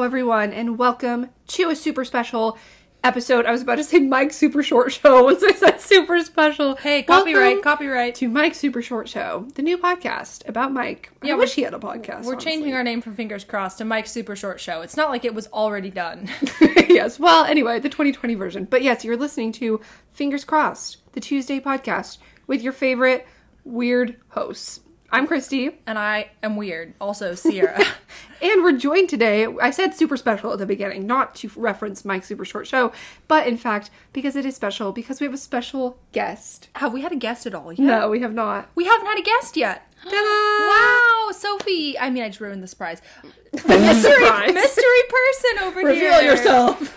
Hello, everyone, and welcome to a super special episode. I was about to say Mike's Super Short Show once I said super special. Hey, Welcome copyright. to Mike's Super Short Show, the new podcast about Mike. Yeah, I wish he had a podcast. We're changing our name from Fingers Crossed to Mike's Super Short Show. It's not like it was already done. Yes, well, anyway, the 2020 version. But yes, you're listening to Fingers Crossed, the Tuesday podcast with your favorite weird hosts. I'm Christy. And I am weird. Also, Sierra. And we're joined today, I said super special at the beginning, not to reference Mike's Super Short Show, but in fact, because it is special, because we have a special guest. Have we had a guest at all yet? No, we have not. We haven't had a guest yet. Ta-da! Wow, Sophie. I mean, I just ruined the surprise. Mystery Mystery person over here. Reveal yourself.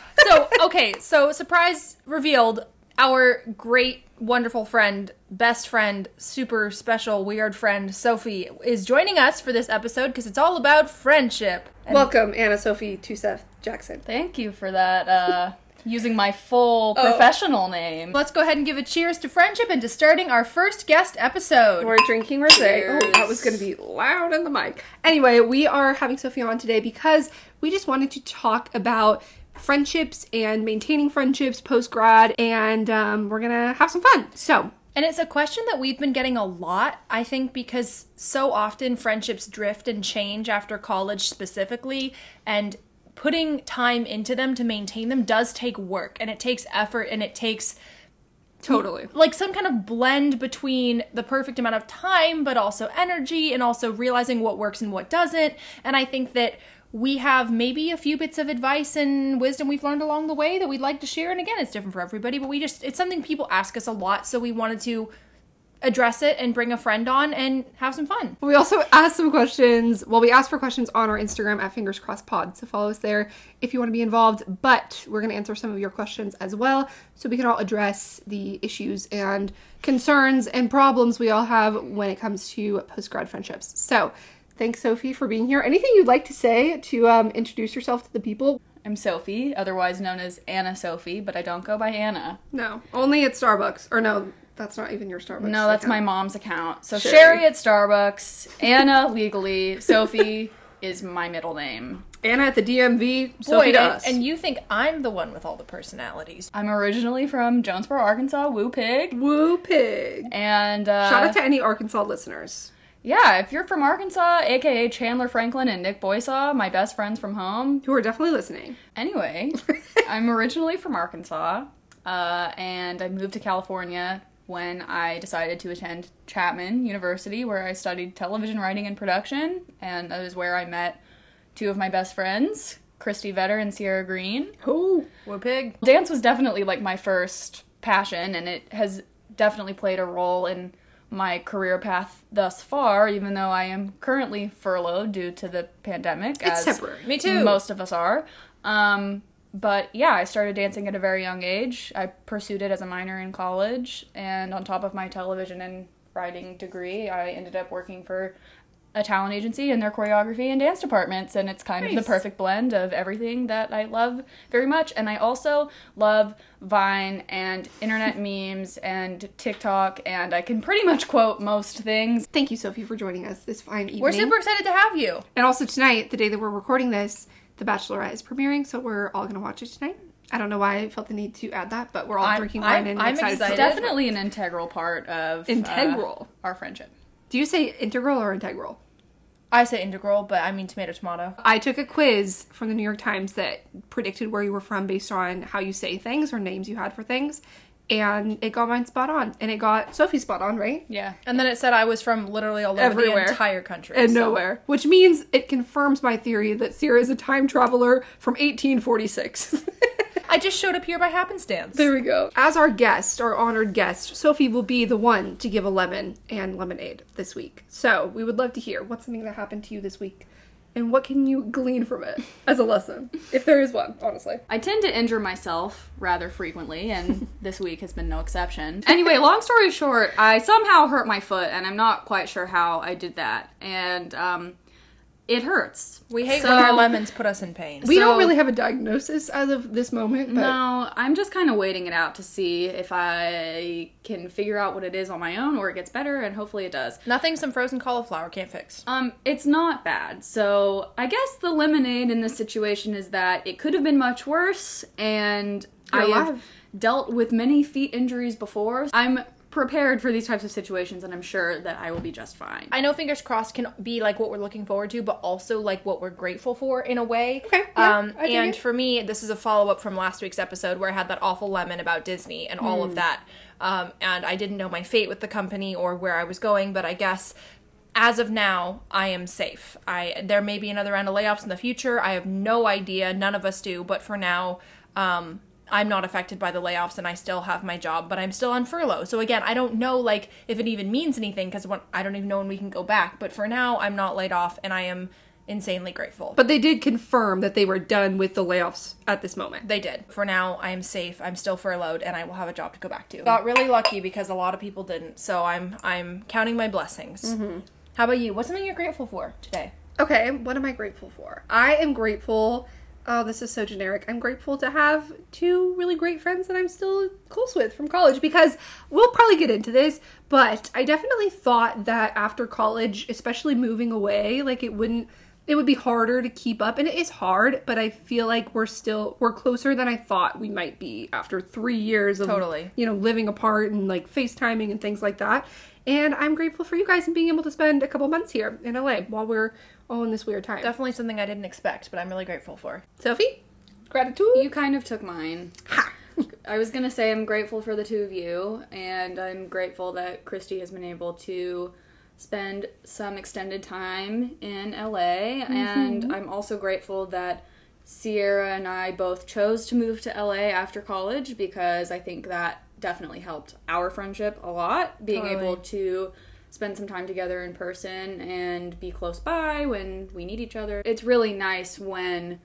So surprise revealed. Our great, wonderful friend, best friend, super special, weird friend, Sophie, is joining us for this episode because it's all about friendship. And Welcome, Anna Sophie Tusef Jackson. Thank you for that, using my full professional name. let's go ahead and give a cheers to friendship and to starting our first guest episode. We're drinking rosé. Oh, that was going to be loud in the mic. Anyway, we are having Sophie on today because we just wanted to talk about friendships and maintaining friendships post-grad, and we're gonna have some fun. So, And it's a question that we've been getting a lot, I think, because so often friendships drift and change after college specifically, and putting time into them to maintain them does take work, and it takes effort, and it takes totally. like some kind of blend between the perfect amount of time, but also energy, and also realizing what works and what doesn't. And I think that we have maybe a few bits of advice and wisdom we've learned along the way that we'd like to share. And again, it's different for everybody, but it's something people ask us a lot. So we wanted to address it and bring a friend on and have some fun. We also asked some questions. Well, we asked for questions on our Instagram at Fingers Crossed Pod, so follow us there if you want to be involved. But we're going to answer some of your questions as well, so we can all address the issues and concerns and problems we all have when it comes to post-grad friendships. So, thanks, Sophie, for being here. Anything you'd like to say to introduce yourself to the people? I'm Sophie, otherwise known as Anna Sophie, but I don't go by Anna. No, only at Starbucks. Or no, that's not even your Starbucks. No, that's my mom's account. So Sherry. Sherry at Starbucks, Anna legally, Sophie is my middle name. Anna at the DMV, Sophie to us. And you think I'm the one with all the personalities. I'm originally from Jonesboro, Arkansas, Woo Pig. Woo Pig. And Shout out to any Arkansas listeners. yeah, if you're from Arkansas, aka Chandler Franklin and Nick Boysaw, my best friends from home. Who are definitely listening. Anyway, I'm originally from Arkansas, and I moved to California when I decided to attend Chapman University, where I studied television writing and production, and that is where I met two of my best friends, Christy Vetter and Sierra Green. Oh, We're pig. Dance was definitely like my first passion, and it has definitely played a role in my career path thus far, even though I am currently furloughed due to the pandemic. it's temporary. Me too. Most of us are. But yeah, I started dancing at a very young age. I pursued it as a minor in college, and on top of my television and writing degree, I ended up working for a talent agency in their choreography and dance departments, and it's kind of the Nice. perfect blend of everything that I love very much. And I also love Vine and internet memes and TikTok, and I can pretty much quote most things. Thank you, Sophie, for joining us this fine evening. We're super excited to have you. And also tonight, the day that we're recording this, The Bachelorette is premiering, so we're all going to watch it tonight. I don't know why I felt the need to add that, but we're all drinking wine and I'm excited. excited. For it. Definitely an integral part of Integral. our friendship. Do you say integral or integral? I say integral, but I mean tomato. I took a quiz from the New York Times that predicted where you were from based on how you say things or names you had for things, and it got mine spot on, and it got Sophie spot on, right? Yeah. And then it said I was from literally all over Everywhere. the entire country. And so- nowhere. Which means it confirms my theory that Sierra is a time traveler from 1846. I just showed up here by happenstance. There we go. As our guest, our honored guest, Sophie will be the one to give a lemon and lemonade this week. So we would love to hear what's something that happened to you this week, and what can you glean from it as a lesson, if there is one, honestly. I tend to injure myself rather frequently, and this week has been no exception. Anyway, long story short, I somehow hurt my foot, and I'm not quite sure how I did that. And it hurts. We hate So- when our lemons put us in pain. We don't So- really have a diagnosis as of this moment, but No, I'm just kind of waiting it out to see if I can figure out what it is on my own or it gets better, and hopefully it does. Nothing some frozen cauliflower can't fix. It's not bad. So I guess the lemonade in this situation is that it could have been much worse, and You're I have alive. dealt with many feet injuries before. I'm prepared for these types of situations, and I'm sure that I will be just fine. I know fingers crossed can be like what we're looking forward to, but also like what we're grateful for in a way. Okay, yeah, I dig and it. for me, this is a follow up from last week's episode where I had that awful lemon about Disney and all of that. And I didn't know my fate with the company or where I was going, but I guess as of now, I am safe. There may be another round of layoffs in the future. I have no idea. None of us do. But for now, I'm not affected by the layoffs and I still have my job, but I'm still on furlough. So again, I don't know like if it even means anything because I don't even know when we can go back. But for now, I'm not laid off and I am insanely grateful. But they did confirm that they were done with the layoffs at this moment. They did. For now, I am safe. I'm still furloughed and I will have a job to go back to. Got really lucky because a lot of people didn't. So I'm counting my blessings. How about you? What's something you're grateful for today? Okay, what am I grateful for? I am grateful. Oh, this is so generic. I'm grateful to have 2 really great friends that I'm still close with from college because we'll probably get into this, but I definitely thought that after college, especially moving away, like it would be harder to keep up, and it is hard, but I feel like we're closer than I thought we might be after 3 years of, Totally. Living apart and like FaceTiming and things like that. And I'm grateful for you guys and being able to spend a couple months here in LA while we're all in this weird time. Definitely something I didn't expect, but I'm really grateful for. Sophie? Gratitude? You kind of took mine. Ha! I was gonna say I'm grateful for the 2 of you, and I'm grateful that Christy has been able to spend some extended time in LA, and I'm also grateful that Sierra and I both chose to move to LA after college because I think that definitely helped our friendship a lot, being Totally. able to spend some time together in person and be close by when we need each other. It's really nice when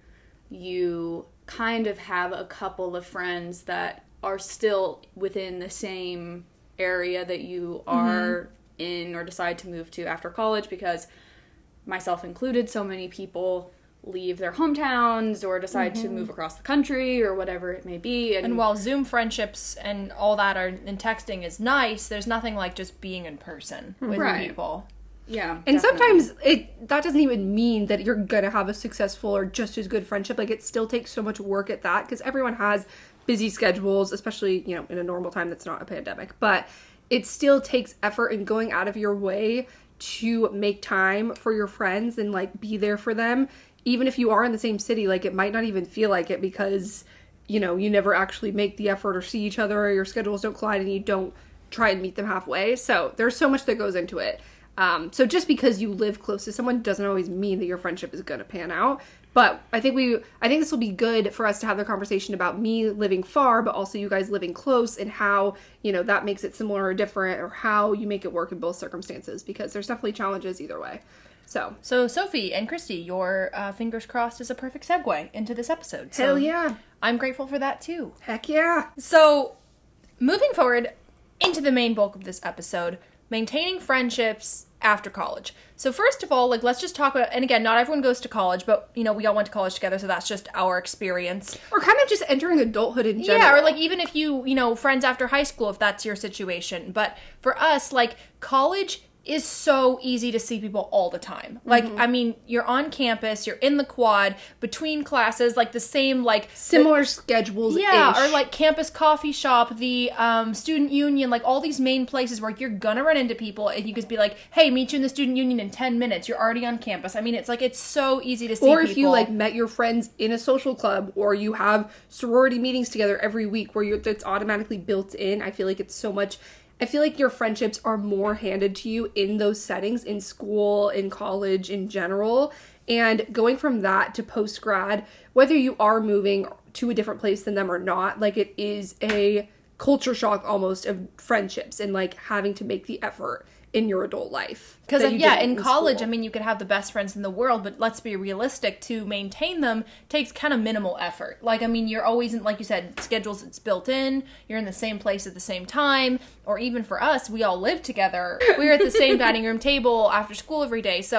you kind of have a couple of friends that are still within the same area that you are in or decide to move to after college, because myself included, so many people leave their hometowns or decide to move across the country or whatever it may be. And while Zoom friendships and all that and texting is nice, there's nothing like just being in person with Right. people. yeah, And definitely. sometimes that doesn't even mean that you're gonna have a successful or just as good friendship. Like, it still takes so much work at that because everyone has busy schedules, especially, in a normal time that's not a pandemic. But it still takes effort and going out of your way to make time for your friends and, like, be there for them. Even if you are in the same city, like, it might not even feel like it because, you never actually make the effort or see each other, or your schedules don't collide and you don't try and meet them halfway. So there's so much that goes into it. So just because you live close to someone doesn't always mean that your friendship is going to pan out. But I think this will be good for us to have the conversation about me living far, but also you guys living close, and how, that makes it similar or different, or how you make it work in both circumstances, because there's definitely challenges either way. So Sophie and Christy, your fingers crossed is a perfect segue into this episode. So hell yeah. I'm grateful for that too. Heck yeah. So, moving forward into the main bulk of this episode, maintaining friendships after college. So first of all, let's just talk about, and again, not everyone goes to college, but, we all went to college together, so that's just our experience. Or kind of just entering adulthood in general. Yeah, or even if you, friends after high school, if that's your situation. But for us, college is so easy to see people all the time. You're on campus, you're in the quad, between classes, the same, similar schedules. yeah, or campus coffee shop, the student union, all these main places where you're gonna run into people and you could be like, hey, meet you in the student union in 10 minutes. You're already on campus. it's so easy to see or people. if you met your friends in a social club, or you have sorority meetings together every week where it's automatically built in. I feel like it's so much. I feel like your friendships are more handed to you in those settings, in school, in college, in general. And going from that to post-grad, whether you are moving to a different place than them or not, it is a culture shock almost of friendships and, having to make the effort in your adult life. Because, that you yeah, didn't in college, school. you could have the best friends in the world, but let's be realistic, to maintain them takes kind of minimal effort. You're always in, like you said, schedules, it's built in, you're in the same place at the same time, or even for us, we all live together. We're at the same dining room table after school every day. So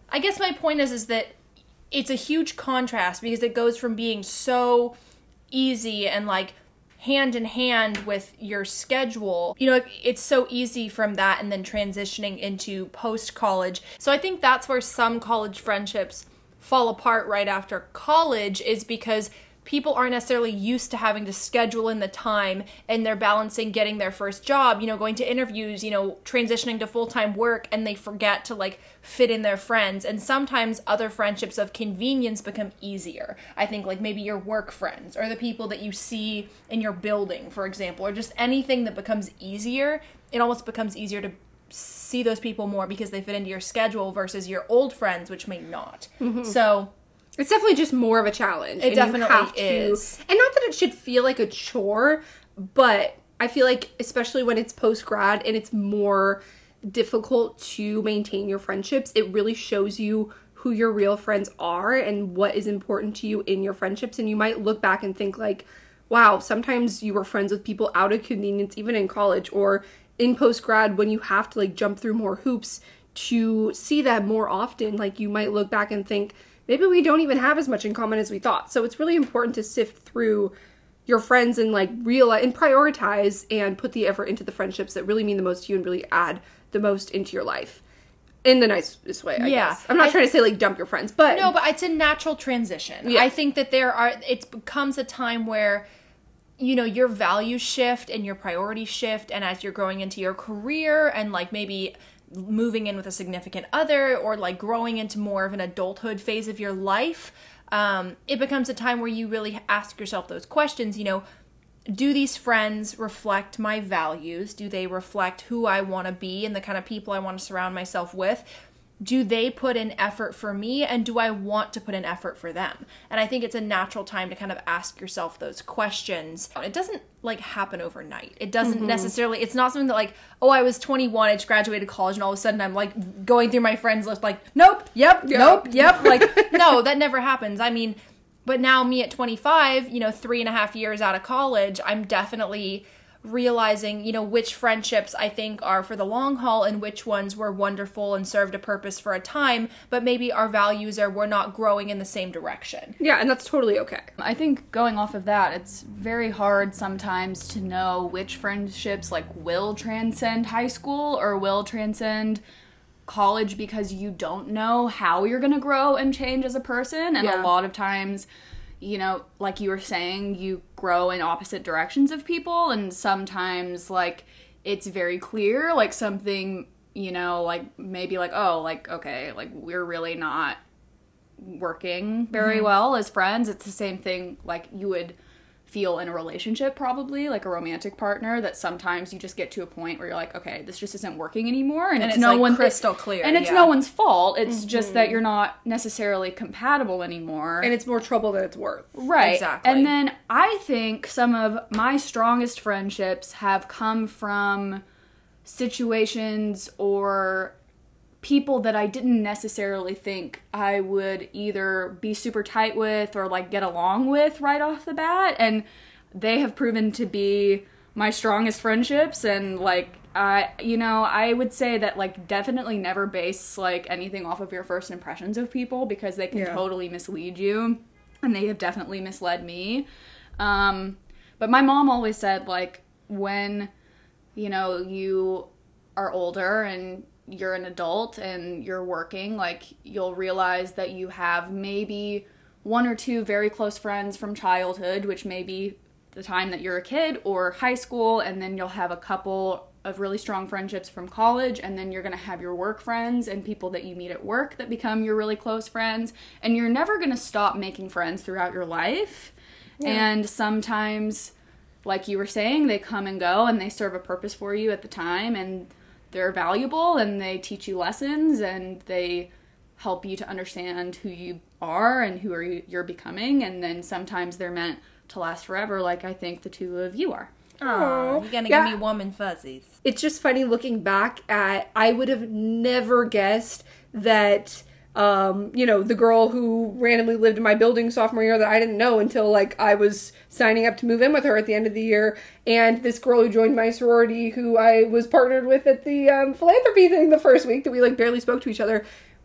I guess my point is that it's a huge contrast because it goes from being so easy and like hand in hand with your schedule. You know, it's so easy from that and then transitioning into post-college. So I think that's where some college friendships fall apart right after college, is because people aren't necessarily used to having to schedule in the time, and they're balancing getting their first job, you know, going to interviews, you know, transitioning to full-time work, and they forget to like fit in their friends. And sometimes other friendships of convenience become easier. I think like maybe your work friends or the people that you see in your building, for example, or just anything that becomes easier. It almost becomes easier to see those people more because they fit into your schedule versus your old friends, which may not. So it's definitely just more of a challenge. It definitely is. And not that it should feel like a chore, but I feel like, especially when it's post-grad and it's more difficult to maintain your friendships, it really shows you who your real friends are and what is important to you in your friendships. And you might look back and think like, wow, sometimes you were friends with people out of convenience, even in college or in post-grad, when you have to like jump through more hoops to see them more often. Like, you might look back and think, maybe we don't even have as much in common as we thought. So it's really important to sift through your friends and like realize and prioritize and put the effort into the friendships that really mean the most to you and really add the most into your life. In the nicest way, I guess. I'm not trying to say like dump your friends, but... No, but it's a natural transition. Yeah. I think that it becomes a time where, you know, your values shift and your priorities shift, and as you're growing into your career and like maybe moving in with a significant other or like growing into more of an adulthood phase of your life, it becomes a time where you really ask yourself those questions. You know, do these friends reflect my values? Do they reflect who I want to be and the kind of people I want to surround myself with? Do they put in effort for me, and do I want to put in effort for them? And I think it's a natural time to kind of ask yourself those questions. It doesn't like happen overnight. It doesn't necessarily, it's not something that like, oh, I was 21, I just graduated college, and all of a sudden I'm like going through my friends list like, nope, yep, nope, yep. Like, no, that never happens. I mean, but now me at 25, you know, 3.5 years out of college, I'm definitely realizing, you know, which friendships I think are for the long haul and which ones were wonderful and served a purpose for a time, but maybe our values we're not growing in the same direction. Yeah, and that's totally okay. I think going off of that, it's very hard sometimes to know which friendships like will transcend high school or will transcend college, because you don't know how you're going to grow and change as a person. And a lot of times, you know, like you were saying, you grow in opposite directions of people, and sometimes, like, it's very clear, like, something, you know, like, maybe, like, oh, like, okay, like, we're really not working very well as friends. It's the same thing, like, you would feel in a relationship, probably, like a romantic partner, that sometimes you just get to a point where you're like, okay, this just isn't working anymore, and it's no like one crystal clear, and it's no one's fault. It's just that you're not necessarily compatible anymore, And it's more trouble than it's worth. right? Exactly. And then I think some of my strongest friendships have come from situations or people that I didn't necessarily think I would either be super tight with or like get along with right off the bat, and they have proven to be my strongest friendships. And like, I would say that like definitely never base like anything off of your first impressions of people, because they can totally mislead you, and they have definitely misled me. But my mom always said, like, when, you know, you are older and you're an adult and you're working, like, you'll realize that you have maybe one or two very close friends from childhood, which may be the time that you're a kid, or high school, and then you'll have a couple of really strong friendships from college, and then you're going to have your work friends and people that you meet at work that become your really close friends, and you're never going to stop making friends throughout your life. And sometimes, like you were saying, they come and go, and they serve a purpose for you at the time, and they're valuable, and they teach you lessons, and they help you to understand who you are and who you're becoming. And then sometimes they're meant to last forever, like I think the two of you are. Oh, you're gonna give me warm and fuzzies. It's just funny looking back at, I would have never guessed that, you know, the girl who randomly lived in my building sophomore year that I didn't know until, like, I was signing up to move in with her at the end of the year, and this girl who joined my sorority who I was partnered with at the philanthropy thing the first week that we, like, barely spoke to each other,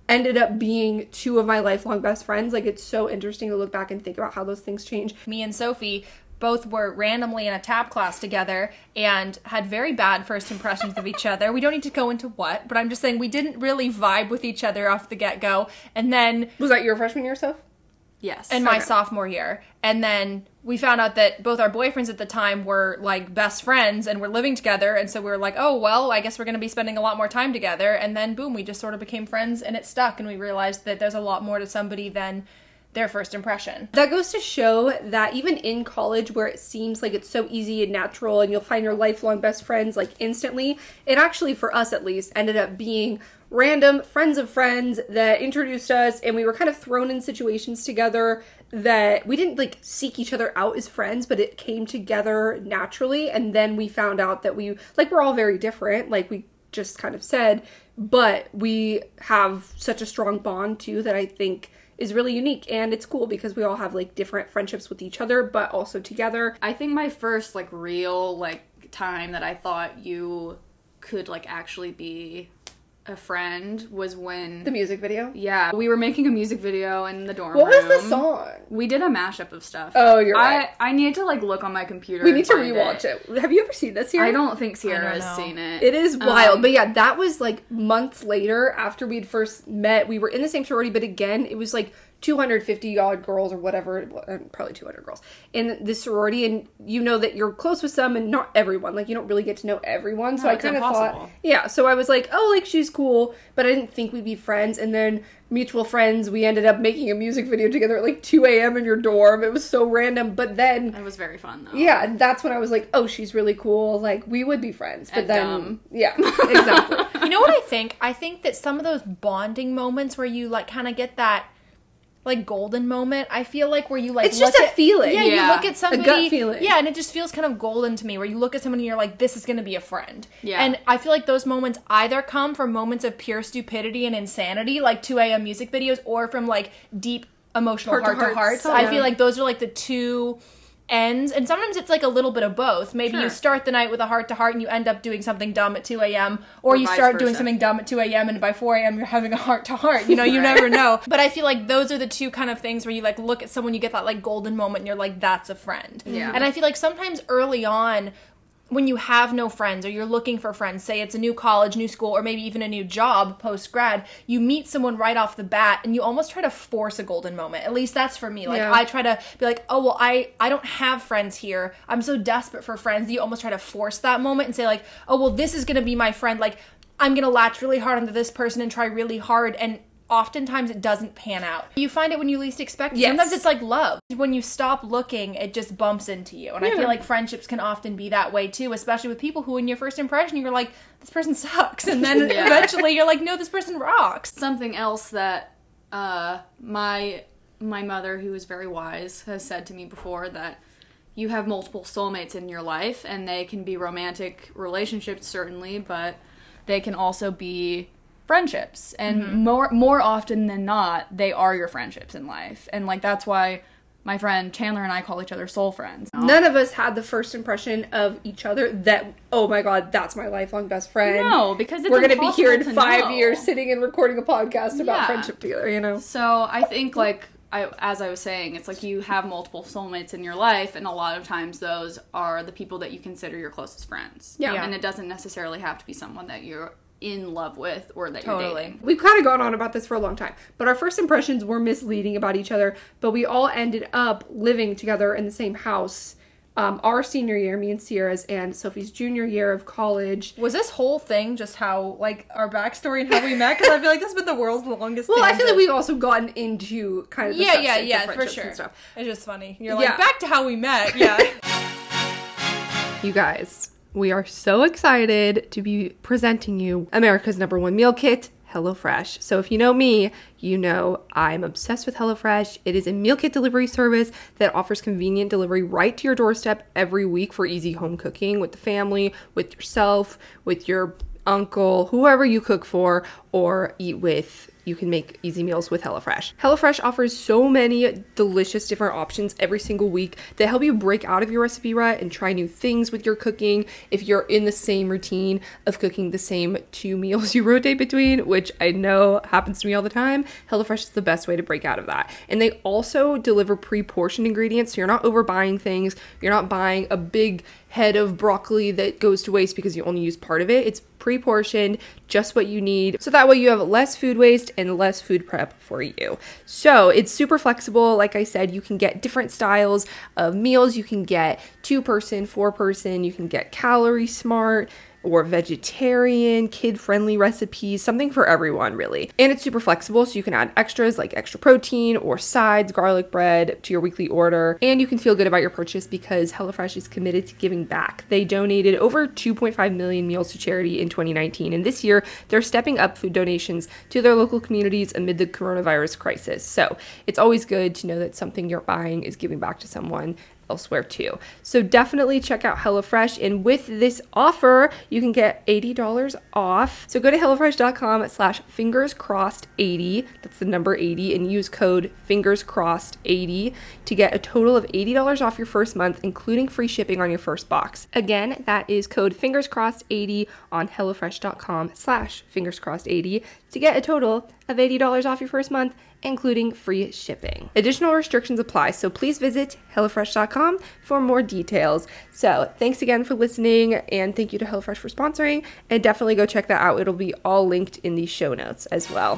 ended up being two of my lifelong best friends. Like, it's so interesting to look back and think about how those things change. Me and Sophie both were randomly in a tap class together and had very bad first impressions of each other. We don't need to go into what, but I'm just saying we didn't really vibe with each other off the get-go. And then... Was that your freshman year stuff? Yes. And my sophomore year. And then we found out that both our boyfriends at the time were, like, best friends and were living together. And so we were like, oh, well, I guess we're going to be spending a lot more time together. And then, boom, we just sort of became friends and it stuck. And we realized that there's a lot more to somebody than their first impression. That goes to show that even in college, where it seems like it's so easy and natural and you'll find your lifelong best friends like instantly, it actually, for us at least, ended up being random friends of friends that introduced us, and we were kind of thrown in situations together that we didn't like seek each other out as friends, but it came together naturally. And then we found out that we're all very different, like we just kind of said, but we have such a strong bond too that I think is really unique. And it's cool because we all have like different friendships with each other, but also together. I think my first like real like time that I thought you could like actually be a friend was when The music video? Yeah, we were making a music video in the dorm What room. was the song? We did a mashup of stuff. Oh, you're right. I need to like look on my computer. We and need to find rewatch it. Have you ever seen this here? I don't think Sierra I don't has know. seen it. It is wild. But yeah, that was like months later after we'd first met. We were in the same sorority, but again, it was like 250 odd girls or whatever, probably 200 girls in this sorority, and you know that you're close with some and not everyone. Like, you don't really get to know everyone. So No, I it's kind of impossible. thought, yeah, so I was like, oh, like, she's cool, but I didn't think we'd be friends. And then mutual friends, we ended up making a music video together at like 2 a.m. in your dorm. It was so random, but then... It was very fun though. Yeah, and that's when I was like, oh, she's really cool. Like, we would be friends. But And then... dumb. Yeah, exactly. You know what I think? I think that some of those bonding moments where you like kind of get that like golden moment, I feel like where you like It's just look a at, feeling. Yeah, Yeah. you look at somebody, gut feeling. Yeah, and it just feels kind of golden to me. Where you look at someone and you're like, this is going to be a friend. Yeah. And I feel like those moments either come from moments of pure stupidity and insanity, like 2 a.m. music videos, or from like deep emotional Heart-to-hearts. heart-to-hearts. Oh, I yeah. feel like those are like the two ends, and sometimes it's like a little bit of both. Maybe you Sure. start the night with a heart-to-heart and you end up doing something dumb at 2 a.m. or you vice start doing versa. something dumb at 2 a.m. and by 4 a.m. you're having a heart-to-heart. You know, you never know. But I feel like those are the two kind of things where you like look at someone, you get that like golden moment and you're like, that's a friend. Yeah. And I feel like sometimes early on when you have no friends or you're looking for friends, say it's a new college, new school, or maybe even a new job post-grad, you meet someone right off the bat and you almost try to force a golden moment. At least that's for me. Like, Yeah. I try to be like, oh, well, I don't have friends here. I'm so desperate for friends. You almost try to force that moment and say like, oh, well, this is going to be my friend. Like, I'm going to latch really hard onto this person and try really hard, and oftentimes it doesn't pan out. You find it when you least expect it. Yes. Sometimes it's like love. When you stop looking, it just bumps into you. And I feel like friendships can often be that way too, especially with people who in your first impression you're like, this person sucks. And then Yeah. eventually you're like, no, this person rocks. Something else that my mother, who is very wise, has said to me before, that you have multiple soulmates in your life, and they can be romantic relationships certainly, but they can also be friendships, and more often than not, they are your friendships in life. And like that's why my friend Chandler and I call each other soul friends. None of us had the first impression of each other that, oh my god, that's my lifelong best friend. No, because it's we're gonna be here in impossible to 5 know. years sitting and recording a podcast about Yeah. friendship together, you know? So I think, like, as I was saying, it's like you have multiple soulmates in your life, and a lot of times those are the people that you consider your closest friends. Yeah. And it doesn't necessarily have to be someone that you're in love with or that Totally. you're dating. We've kind of gone on about this for a long time, but our first impressions were misleading about each other, but we all ended up living together in the same house. Our senior year, me and Sierra's, and Sophie's junior year of college. Was this whole thing just how, like, our backstory and how we met? Because I feel like this has been the world's longest Well, I feel like tangent. we've also gotten into kind of the substance of for friendships sure. and stuff. It's just funny. You're Yeah. like, back to how we met. Yeah. You guys, we are so excited to be presenting you America's #1 meal kit, HelloFresh. So if you know me, you know I'm obsessed with HelloFresh. It is a meal kit delivery service that offers convenient delivery right to your doorstep every week for easy home cooking with the family, with yourself, with your uncle, whoever you cook for or eat with you can make easy meals with HelloFresh. HelloFresh offers so many delicious different options every single week that help you break out of your recipe rut and try new things with your cooking. If you're in the same routine of cooking the same 2 meals you rotate between, which I know happens to me all the time, HelloFresh is the best way to break out of that. And they also deliver pre-portioned ingredients, so you're not overbuying things. You're not buying a big head of broccoli that goes to waste because you only use part of it. It's pre-portioned, just what you need. So that way you have less food waste and less food prep for you. So it's super flexible. Like I said, you can get different styles of meals. You can get 2-person, 4-person. You can get calorie smart or vegetarian, kid-friendly recipes, something for everyone, really. And it's super flexible, so you can add extras like extra protein or sides, garlic bread to your weekly order. And you can feel good about your purchase because HelloFresh is committed to giving back. They donated over 2.5 million meals to charity in 2019, and this year they're stepping up food donations to their local communities amid the coronavirus crisis. So it's always good to know that something you're buying is giving back to someone elsewhere too. So definitely check out HelloFresh, and with this offer you can get $80 off. So go to HelloFresh.com/fingerscrossed80, that's the number 80, and use code fingerscrossed80 to get a total of $80 off your first month, including free shipping on your first box. Again, that is code fingerscrossed80 on HelloFresh.com/fingerscrossed80 to get a total of $80 off your first month, including free shipping. Additional restrictions apply, so please visit HelloFresh.com for more details. So thanks again for listening, and thank you to HelloFresh for sponsoring, and definitely go check that out. It'll be all linked in the show notes as well.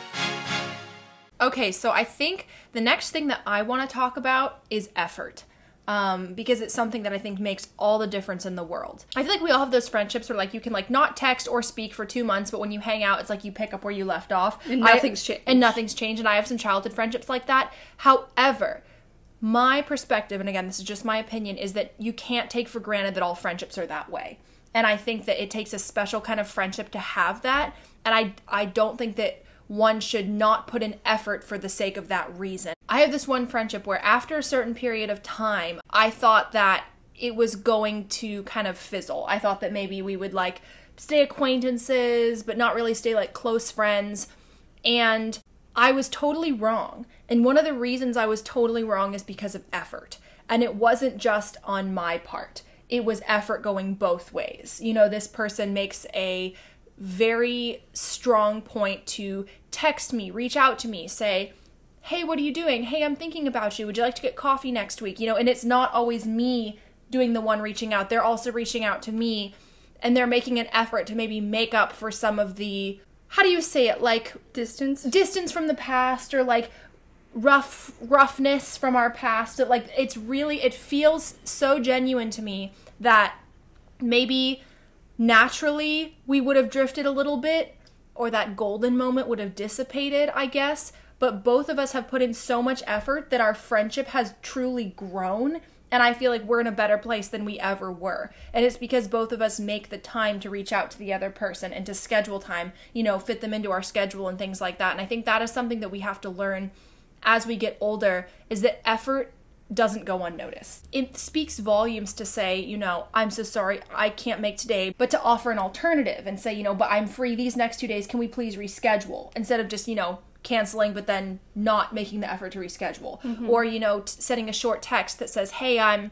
Okay, so I think the next thing that I want to talk about is effort. Because it's something that I think makes all the difference in the world. I feel like we all have those friendships where like you can like not text or speak for 2 months, but when you hang out, it's like you pick up where you left off. And nothing's changed. And I have some childhood friendships like that. However, my perspective, and again, this is just my opinion, is that you can't take for granted that all friendships are that way. And I think that it takes a special kind of friendship to have that. And I don't think that one should not put in effort for the sake of that reason. I have this one friendship where after a certain period of time, I thought that it was going to kind of fizzle. I thought that maybe we would like stay acquaintances, but not really stay like close friends. And I was totally wrong. And one of the reasons I was totally wrong is because of effort. And it wasn't just on my part. It was effort going both ways. You know, this person makes a very strong point to text me, reach out to me, say, hey, what are you doing? Hey, I'm thinking about you. Would you like to get coffee next week? You know, and it's not always me doing the one reaching out. They're also reaching out to me, and they're making an effort to maybe make up for some of the, how do you say it? Like distance from the past, or like roughness from our past. It feels so genuine to me that maybe naturally we would have drifted a little bit, or that golden moment would have dissipated, I guess. But both of us have put in so much effort that our friendship has truly grown. And I feel like we're in a better place than we ever were. And it's because both of us make the time to reach out to the other person and to schedule time, you know, fit them into our schedule and things like that. And I think that is something that we have to learn as we get older, is that effort doesn't go unnoticed. It speaks volumes to say, you know, I'm so sorry, I can't make today, but to offer an alternative and say, you know, but I'm free these next 2 days, can we please reschedule? Instead of just, you know, canceling but then not making the effort to reschedule. Mm-hmm. Or, you know, sending a short text that says, hey, I've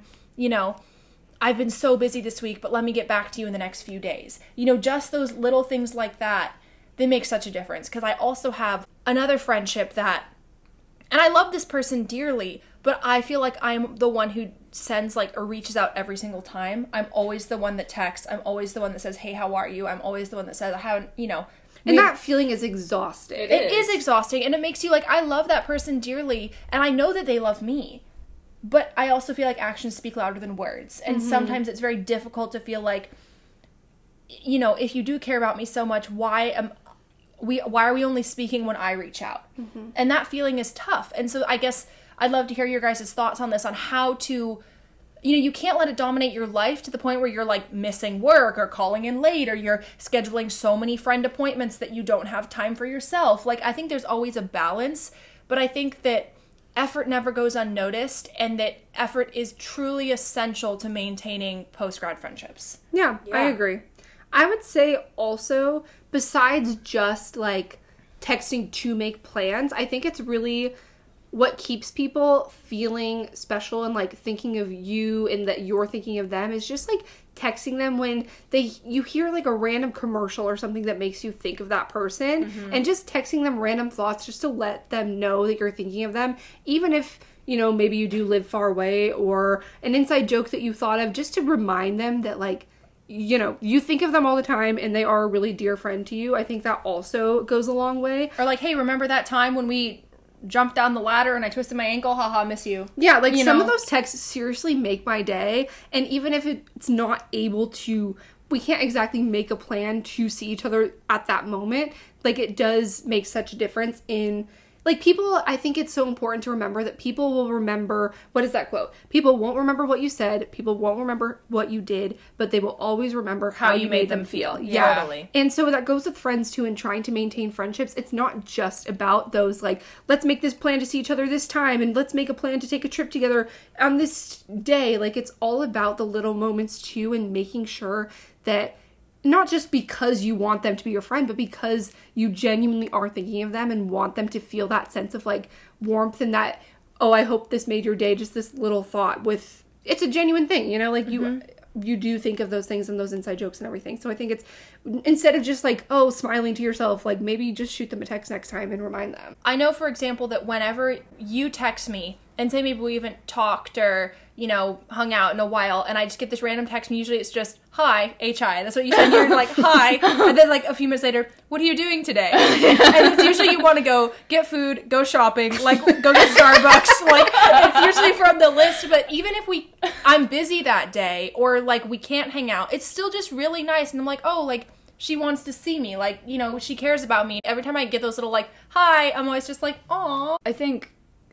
been so busy this week, but let me get back to you in the next few days. You know, just those little things like that, they make such a difference. Because I also have another friendship that, and I love this person dearly, but I feel like I'm the one who sends like or reaches out every single time. I'm always the one that texts. I'm always the one that says, hey, how are you? I'm always the one that says, I haven't, you know. And that feeling is exhausting. It is exhausting, and it makes you like, I love that person dearly, and I know that they love me. But I also feel like actions speak louder than words. And sometimes it's very difficult to feel like, you know, if you do care about me so much, why are we only speaking when I reach out? Mm-hmm. And that feeling is tough. And so I guess I'd love to hear your guys' thoughts on this, on how to, you know, you can't let it dominate your life to the point where you're like missing work or calling in late, or you're scheduling so many friend appointments that you don't have time for yourself. Like, I think there's always a balance, but I think that effort never goes unnoticed, and that effort is truly essential to maintaining post-grad friendships. Yeah, I agree. I would say also, besides just like texting to make plans. I think it's really what keeps people feeling special and like thinking of you and that you're thinking of them is just like texting them when you hear like a random commercial or something that makes you think of that person, and just texting them random thoughts just to let them know that you're thinking of them, even if, you know, maybe you do live far away, or an inside joke that you thought of, just to remind them that, like, you know, you think of them all the time and they are a really dear friend to you. I think that also goes a long way. Or like, hey, remember that time when we jumped down the ladder and I twisted my ankle? Haha, miss you. Yeah, like, some of those texts seriously make my day. And even if it's not able to, we can't exactly make a plan to see each other at that moment, like, it does make such a difference in, like, people, I think it's so important to remember that people will remember, what is that quote? People won't remember what you said, people won't remember what you did, but they will always remember how you made them feel. Yeah. Totally. And so that goes with friends too, and trying to maintain friendships. It's not just about those, like, let's make this plan to see each other this time, and let's make a plan to take a trip together on this day. Like, it's all about the little moments too, and making sure that not just because you want them to be your friend, but because you genuinely are thinking of them and want them to feel that sense of, like, warmth and that, oh, I hope this made your day, just this little thought with, it's a genuine thing, you know, like, you do think of those things and those inside jokes and everything. So I think it's, instead of just like, oh, smiling to yourself, like, maybe just shoot them a text next time and remind them. I know, for example, that whenever you text me and say maybe we haven't talked or, you know, hung out in a while, and I just get this random text, and usually it's just, hi, H-I. That's what you said. You're like, hi. And then, like, a few minutes later, what are you doing today? And it's usually you want to go get food, go shopping, like, go get Starbucks. Like, it's usually from the list. But even if I'm busy that day, or, like, we can't hang out, it's still just really nice. And I'm like, oh, like, she wants to see me. Like, you know, she cares about me. Every time I get those little, like, hi, I'm always just like, aw. I think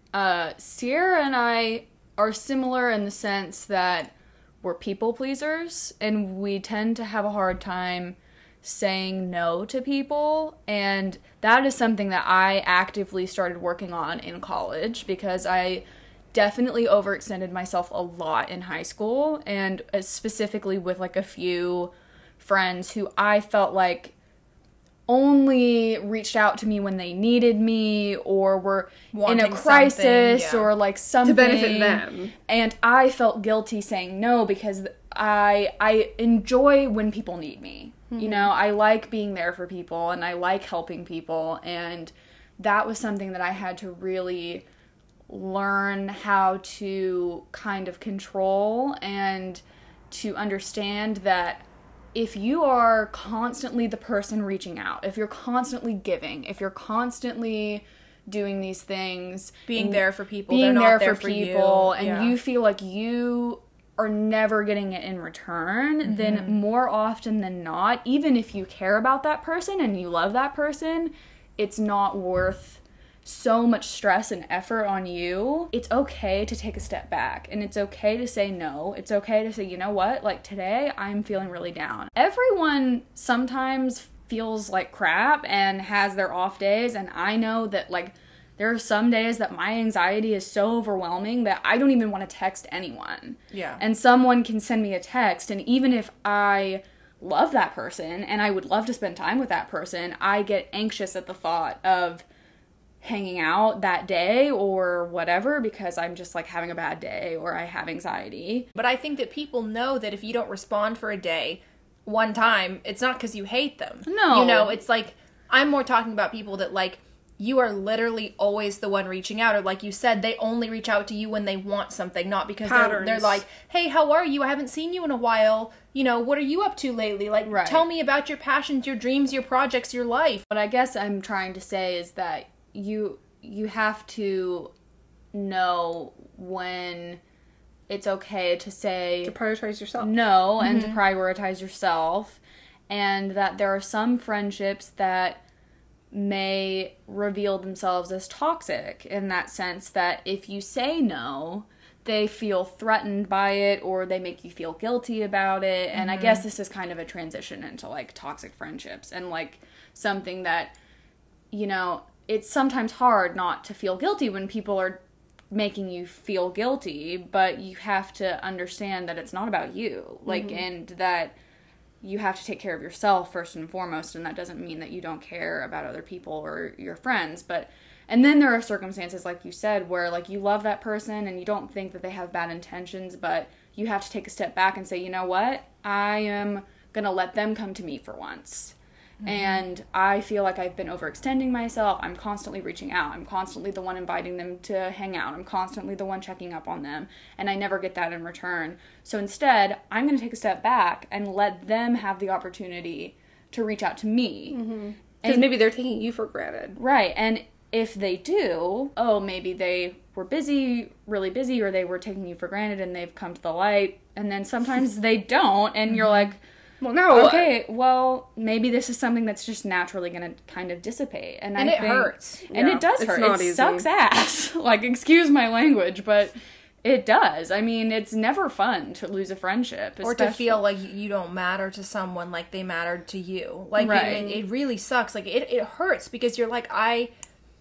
Sierra and I are similar in the sense that we're people pleasers, and we tend to have a hard time saying no to people, and that is something that I actively started working on in college, because I definitely overextended myself a lot in high school, and specifically with, like, a few friends who I felt like only reached out to me when they needed me, or were wanting in a crisis, or like something to benefit them. And I felt guilty saying no, because I enjoy when people need me. You know, I like being there for people, and I like helping people, and that was something that I had to really learn how to kind of control, and to understand that if you are constantly the person reaching out, if you're constantly giving, if you're constantly doing these things, being there for people, being they're not there for people, you. And you feel like you are never getting it in return, then more often than not, even if you care about that person and you love that person, it's not worth so much stress and effort on you. It's okay to take a step back, and it's okay to say no. It's okay to say, you know what, like, today I'm feeling really down. Everyone sometimes feels like crap and has their off days, and I know that, like, there are some days that my anxiety is so overwhelming that I don't even want to text anyone. Yeah. And someone can send me a text, and even if I love that person and I would love to spend time with that person, I get anxious at the thought of hanging out that day or whatever, because I'm just, like, having a bad day, or I have anxiety. But I think that people know that if you don't respond for a day one time, it's not because you hate them. No. You know, it's like, I'm more talking about people that, like, you are literally always the one reaching out, or like you said, they only reach out to you when they want something, not because they're like, hey, how are you? I haven't seen you in a while. You know, what are you up to lately? Like, Tell me about your passions, your dreams, your projects, your life. What I guess I'm trying to say is that you have to know when it's okay to say To prioritize yourself. no, and to prioritize yourself, and that there are some friendships that may reveal themselves as toxic, in that sense that if you say no, they feel threatened by it, or they make you feel guilty about it. And I guess this is kind of a transition into, like, toxic friendships, and, like, something that, you know, it's sometimes hard not to feel guilty when people are making you feel guilty, but you have to understand that it's not about you. Like, and that you have to take care of yourself first and foremost, and that doesn't mean that you don't care about other people or your friends, and then there are circumstances, like you said, where, like, you love that person and you don't think that they have bad intentions, but you have to take a step back and say, you know what? I am going to let them come to me for once. And I feel like I've been overextending myself. I'm constantly reaching out. I'm constantly the one inviting them to hang out. I'm constantly the one checking up on them. And I never get that in return. So instead, I'm going to take a step back and let them have the opportunity to reach out to me. Because maybe they're taking you for granted. Right. And if they do, maybe they were busy, really busy, or they were taking you for granted and they've come to the light. And then sometimes they don't. And you're like, well, now okay, well, maybe this is something that's just naturally going to kind of dissipate. And it hurts. And it does hurt. It sucks ass. Like, excuse my language, but it does. I mean, it's never fun to lose a friendship. Or to feel like you don't matter to someone like they mattered to you. Like, right. it really sucks. Like, it hurts because you're like, I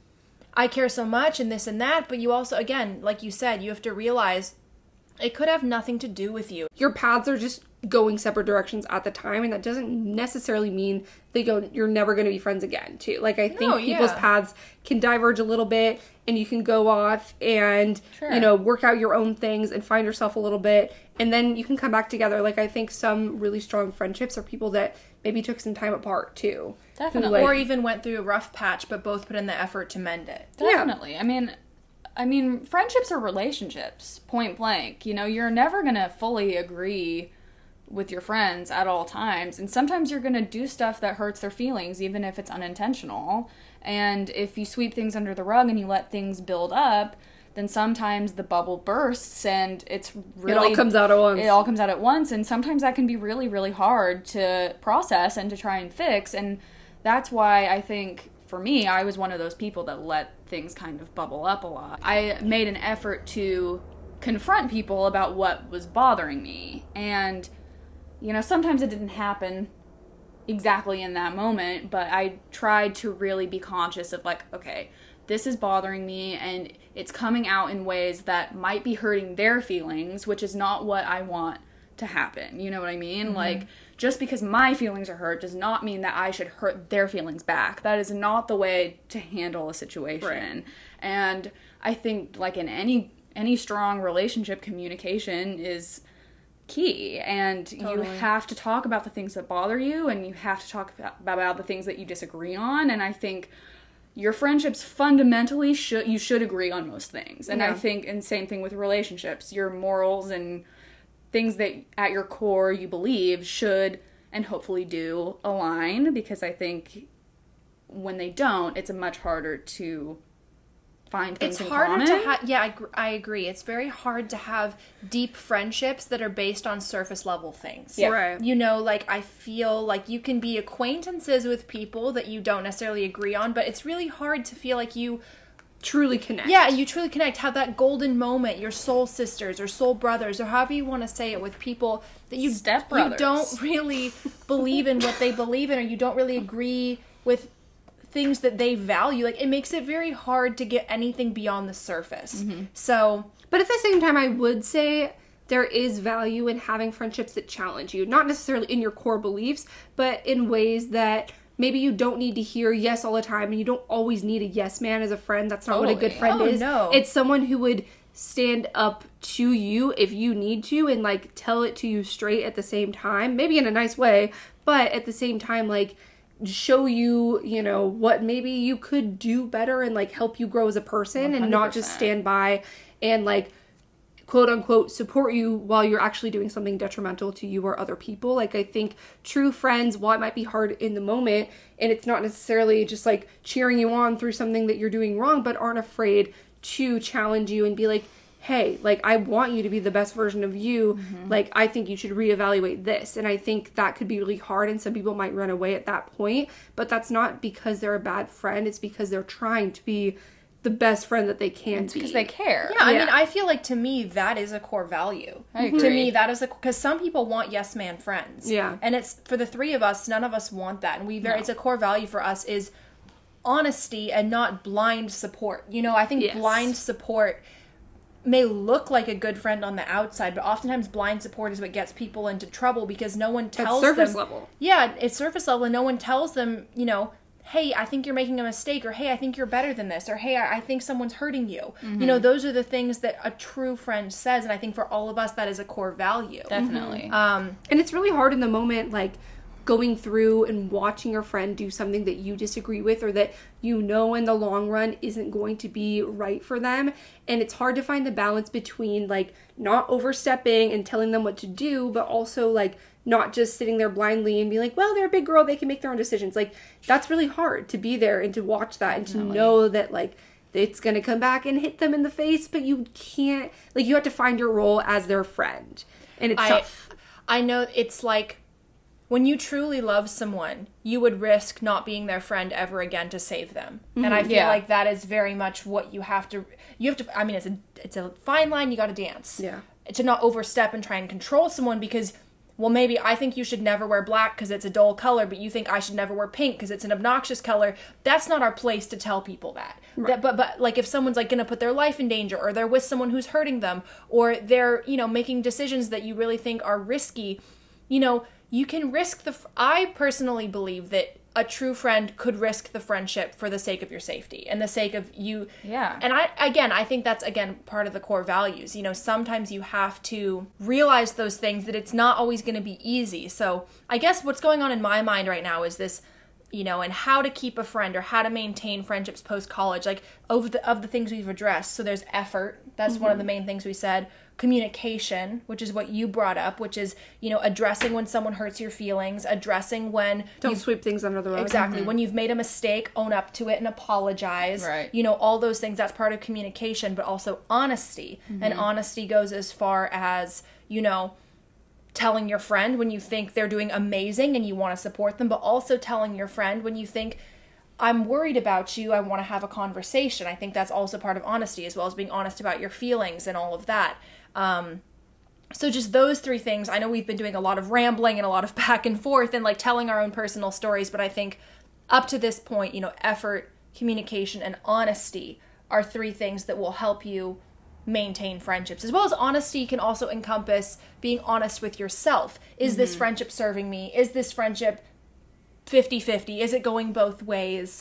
care so much and this and that, but you also, again, like you said, you have to realize it could have nothing to do with you. Your paths are just going separate directions at the time, and that doesn't necessarily mean that you're never going to be friends again, too. Like, I think people's paths can diverge a little bit, and you can go off and, work out your own things and find yourself a little bit, and then you can come back together. Like, I think some really strong friendships are people that maybe took some time apart, too. Definitely. Or even went through a rough patch, but both put in the effort to mend it. Definitely. Yeah. I mean, friendships are relationships, point blank. You're never going to fully agree with your friends at all times, and sometimes you're going to do stuff that hurts their feelings, even if it's unintentional. And if you sweep things under the rug and you let things build up, then sometimes the bubble bursts and it all comes out at once. It all comes out at once, and sometimes that can be really, really hard to process and to try and fix. And that's why I think, for me, I was one of those people that let things kind of bubble up a lot. I made an effort to confront people about what was bothering me, and sometimes it didn't happen exactly in that moment, but I tried to really be conscious of, like, okay, this is bothering me, and it's coming out in ways that might be hurting their feelings, which is not what I want to happen. You know what I mean? Mm-hmm. Like, just because my feelings are hurt does not mean that I should hurt their feelings back. That is not the way to handle a situation. Right. And I think, like, in any strong relationship, communication is key, and totally. You have to talk about the things that bother you, and you have to talk about the things that you disagree on. And I think your friendships fundamentally you should agree on most things. And I think, and same thing with relationships, your morals and things that at your core you believe should and hopefully do align, because I think when they don't, it's much harder to find things in common. It's harder to I agree. It's very hard to have deep friendships that are based on surface level things. Yeah. Right. Like, I feel like you can be acquaintances with people that you don't necessarily agree on, but it's really hard to feel like you truly connect. Yeah, you truly connect. Have that golden moment, your soul sisters or soul brothers, or however you want to say it, with people that you don't really believe in what they believe in, or you don't really agree with things that they value. Like, it makes it very hard to get anything beyond the surface. Mm-hmm. So, but at the same time, I would say there is value in having friendships that challenge you, not necessarily in your core beliefs, but in ways that maybe you don't need to hear yes all the time, and you don't always need a yes man as a friend. That's not what a good friend is. No. It's someone who would stand up to you if you need to, and, like, tell it to you straight at the same time, maybe in a nice way, but at the same time, like, show you, what maybe you could do better, and, like, help you grow as a person, 100%. And not just stand by and, like, quote unquote support you while you're actually doing something detrimental to you or other people. Like, I think true friends, while it might be hard in the moment, and it's not necessarily just, like, cheering you on through something that you're doing wrong, but aren't afraid to challenge you and be like, hey, like, I want you to be the best version of you. Mm-hmm. Like, I think you should reevaluate this. And I think that could be really hard, and some people might run away at that point, but that's not because they're a bad friend. It's because they're trying to be the best friend that they can be. Because they care. Yeah, I mean, I feel like, to me, that is a core value. I agree. To me, that is because some people want yes man friends. Yeah. And it's, for the three of us, none of us want that. And it's a core value for us is honesty and not blind support. I think blind support may look like a good friend on the outside, but oftentimes blind support is what gets people into trouble because no one tells them. At surface level. Yeah, it's surface level, and no one tells them, you know, hey, I think you're making a mistake, or hey, I think you're better than this, or hey, I think someone's hurting you. You know, those are the things that a true friend says, and I think for all of us, that is a core value. Definitely. And it's really hard in the moment, like, going through and watching your friend do something that you disagree with or that you know in the long run isn't going to be right for them. And it's hard to find the balance between, like, not overstepping and telling them what to do, but also, like, not just sitting there blindly and be like, well, they're a big girl, they can make their own decisions. Like, that's really hard to be there and to watch that and to know that, like, it's going to come back and hit them in the face, but you can't, like, you have to find your role as their friend. And it's tough. I know it's like, when you truly love someone, you would risk not being their friend ever again to save them. And I feel like that is very much what you have to, I mean, it's a fine line you got to dance. Yeah. To not overstep and try and control someone because, well, maybe I think you should never wear black because it's a dull color, but you think I should never wear pink because it's an obnoxious color. That's not our place to tell people that. Right. But like if someone's like going to put their life in danger, or they're with someone who's hurting them, or they're, you know, making decisions that you really think are risky, you know, you can risk I personally believe that a true friend could risk the friendship for the sake of your safety and the sake of you. Yeah. And I think that's, again, part of the core values. You know, sometimes you have to realize those things, that it's not always going to be easy. So I guess what's going on in my mind right now is this, you know, and how to keep a friend or how to maintain friendships post-college, like of the things we've addressed. So there's effort. That's one of the main things we said. Communication, which is what you brought up, which is, you know, addressing when someone hurts your feelings, addressing when... Don't sweep things under the rug. Exactly. When you've made a mistake, own up to it and apologize. Right. You know, all those things, that's part of communication, but also honesty. And honesty goes as far as, you know, telling your friend when you think they're doing amazing and you want to support them, but also telling your friend when you think, I'm worried about you, I want to have a conversation. I think that's also part of honesty, as well as being honest about your feelings and all of that. So just those three things. I know we've been doing a lot of rambling and a lot of back and forth and like telling our own personal stories, but I think up to this point, you know, effort, communication, and honesty are three things that will help you maintain friendships. As well as honesty can also encompass being honest with yourself. Is this friendship serving me? Is this friendship 50-50? Is it going both ways?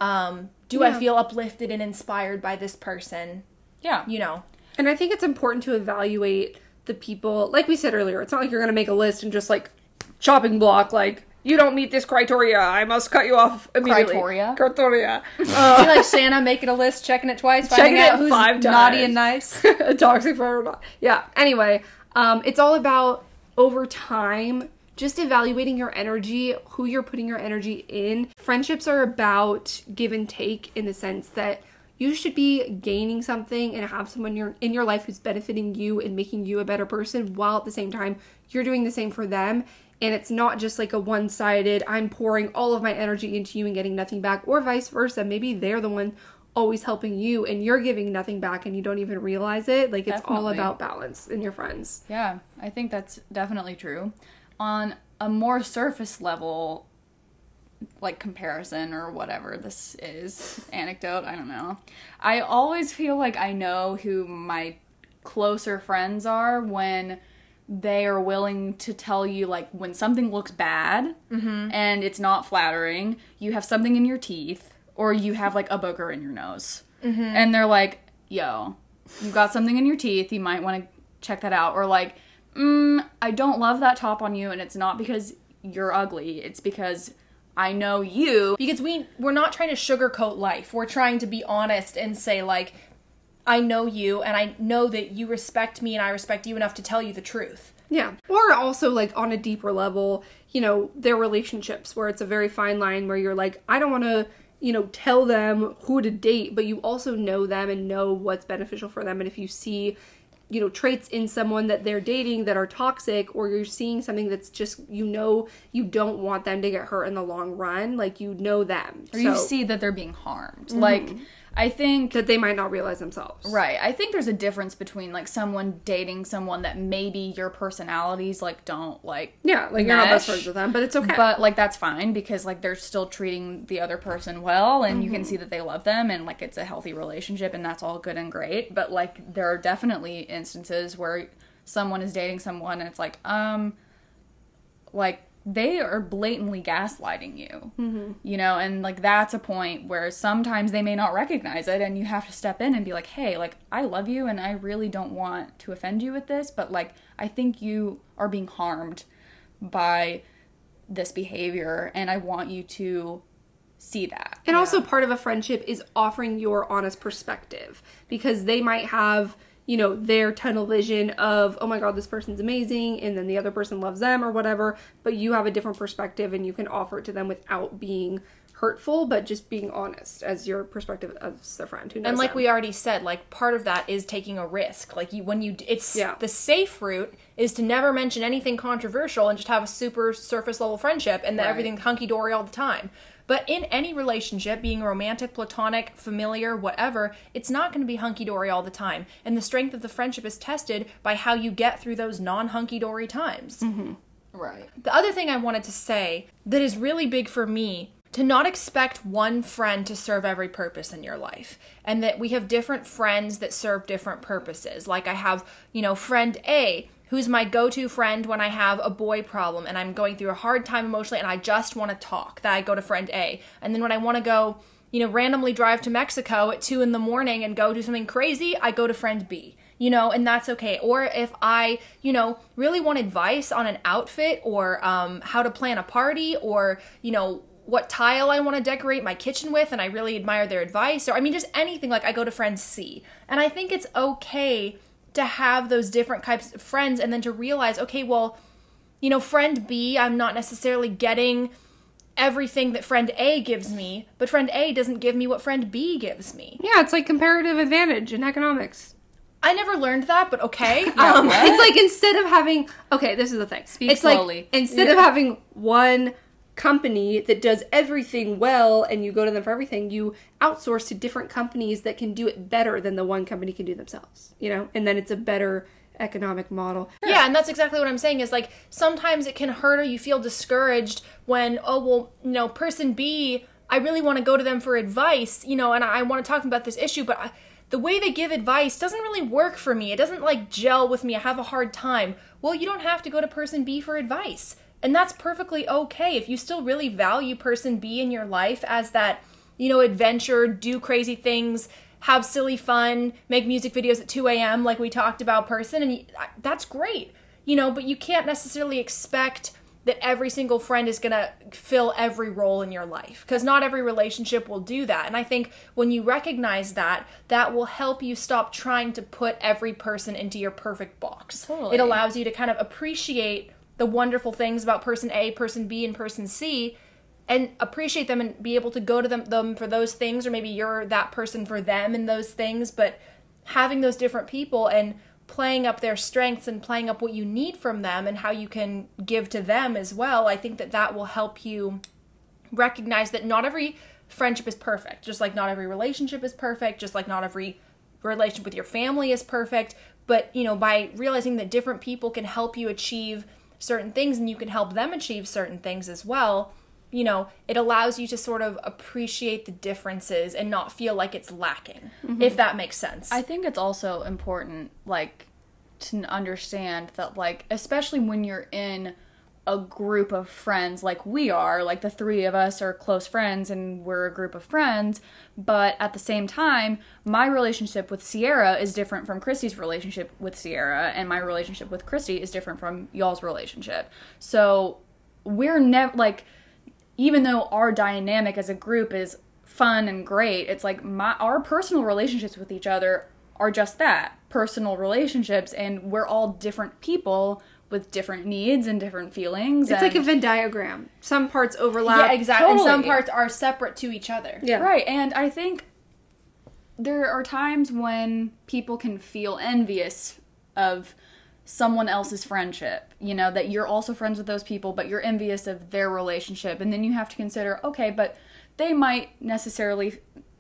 Do I feel uplifted and inspired by this person? Yeah. You know. And I think it's important to evaluate the people, like we said earlier, it's not like you're going to make a list and just, like, chopping block, like, you don't meet this criteria, I must cut you off immediately. Criteria. You like Santa making a list, checking it twice, finding out who's naughty and nice. Toxic forever not. Yeah. Anyway, it's all about, over time, just evaluating your energy, who you're putting your energy in. Friendships are about give and take in the sense that you should be gaining something and have someone in your life who's benefiting you and making you a better person, while at the same time you're doing the same for them. And it's not just like a one-sided, I'm pouring all of my energy into you and getting nothing back, or vice versa. Maybe they're the one always helping you and you're giving nothing back and you don't even realize it. Like, it's all about balance in your friends. Yeah, I think that's definitely true. On a more surface level, like, comparison or whatever this is, anecdote, I don't know, I always feel like I know who my closer friends are when they are willing to tell you, like, when something looks bad and it's not flattering, you have something in your teeth, or you have, like, a booger in your nose. And they're like, yo, you've got something in your teeth, you might want to check that out. Or, like, I don't love that top on you, and it's not because you're ugly, it's because I know you. Because we're not trying to sugarcoat life. We're trying to be honest and say, like, I know you, and I know that you respect me, and I respect you enough to tell you the truth. Yeah. Or also, like, on a deeper level, you know, their relationships, where it's a very fine line where you're like, I don't want to, you know, tell them who to date, but you also know them and know what's beneficial for them. And if you see, you know, traits in someone that they're dating that are toxic, or you're seeing something that's just, you know, you don't want them to get hurt in the long run, like, you know them. Or you see that they're being harmed. Like, I think that they might not realize themselves. Right. I think there's a difference between, like, someone dating someone that maybe your personalities, like, don't, like, Yeah, like, you're not best friends with them, but it's okay. But, like, that's fine because, like, they're still treating the other person well, and you can see that they love them, and, like, it's a healthy relationship, and that's all good and great. But, like, there are definitely instances where someone is dating someone, and it's like, they are blatantly gaslighting you, you know, and, like, that's a point where sometimes they may not recognize it, and you have to step in and be like, hey, like, I love you, and I really don't want to offend you with this, but, like, I think you are being harmed by this behavior, and I want you to see that. And also part of a friendship is offering your honest perspective, because they might have, you know, their tunnel vision of, oh my god, this person's amazing, and then the other person loves them or whatever, but you have a different perspective and you can offer it to them without being hurtful, but just being honest as your perspective as their friend who knows And like them. we already said, like, part of that is taking a risk. Like, it's Yeah. the safe route is to never mention anything controversial and just have a super surface level friendship and that Right. everything's hunky-dory all the time. But in any relationship, being romantic, platonic, familiar, whatever, it's not going to be hunky-dory all the time. And the strength of the friendship is tested by how you get through those non-hunky-dory times. Right. The other thing I wanted to say that is really big for me, to not expect one friend to serve every purpose in your life. And that we have different friends that serve different purposes. Like I have, you know, friend A, who's my go-to friend when I have a boy problem and I'm going through a hard time emotionally and I just want to talk. That I go to friend A. And then when I want to go, you know, randomly drive to Mexico at 2 a.m. and go do something crazy, I go to friend B. You know, and that's okay. Or if I, you know, really want advice on an outfit or how to plan a party or, you know, what tile I want to decorate my kitchen with and I really admire their advice, or I mean just anything, like I go to friend C. And I think it's okay to have those different types of friends and then to realize, okay, well, you know, friend B, I'm not necessarily getting everything that friend A gives me, but friend A doesn't give me what friend B gives me. Yeah, it's like comparative advantage in economics. I never learned that, but okay. It's like instead of having, okay, this is the thing. Speak slowly. Like instead of having one company that does everything well and you go to them for everything, you outsource to different companies that can do it better than the one company can do themselves, you know? And then it's a better economic model. Yeah, and that's exactly what I'm saying is like sometimes it can hurt or you feel discouraged when, oh, well, you know, person B, I really want to go to them for advice, you know, and I want to talk to them about this issue, but the way they give advice doesn't really work for me. It doesn't like gel with me. I have a hard time. Well, you don't have to go to person B for advice. And that's perfectly okay. If you still really value person B in your life as that, you know, adventure, do crazy things, have silly fun, make music videos at 2 a.m. like we talked about person, and that's great. You know, but you can't necessarily expect that every single friend is going to fill every role in your life, because not every relationship will do that. And I think when you recognize that, that will help you stop trying to put every person into your perfect box. Totally. It allows you to kind of appreciate the wonderful things about person A, person B, and person C, and appreciate them and be able to go to them for those things, or maybe you're that person for them in those things, but having those different people and playing up their strengths and playing up what you need from them and how you can give to them as well, I think that that will help you recognize that not every friendship is perfect, just like not every relationship is perfect, just like not every relationship with your family is perfect, but, you know, by realizing that different people can help you achieve certain things and you can help them achieve certain things as well, you know, it allows you to sort of appreciate the differences and not feel like it's lacking, if that makes sense. I think it's also important, like, to understand that, like, especially when you're in a group of friends like we are, like the three of us are close friends and we're a group of friends, but at the same time, my relationship with Sierra is different from Christy's relationship with Sierra, and my relationship with Christy is different from y'all's relationship. So we're never, like, even though our dynamic as a group is fun and great, it's like our personal relationships with each other are just that, personal relationships, and we're all different people with different needs and different feelings. It's like a Venn diagram. Some parts overlap. Yeah, exactly. Totally. And some parts are separate to each other. Yeah. Right, and I think there are times when people can feel envious of someone else's friendship, you know, that you're also friends with those people, but you're envious of their relationship, and then you have to consider, okay, but they might necessarily,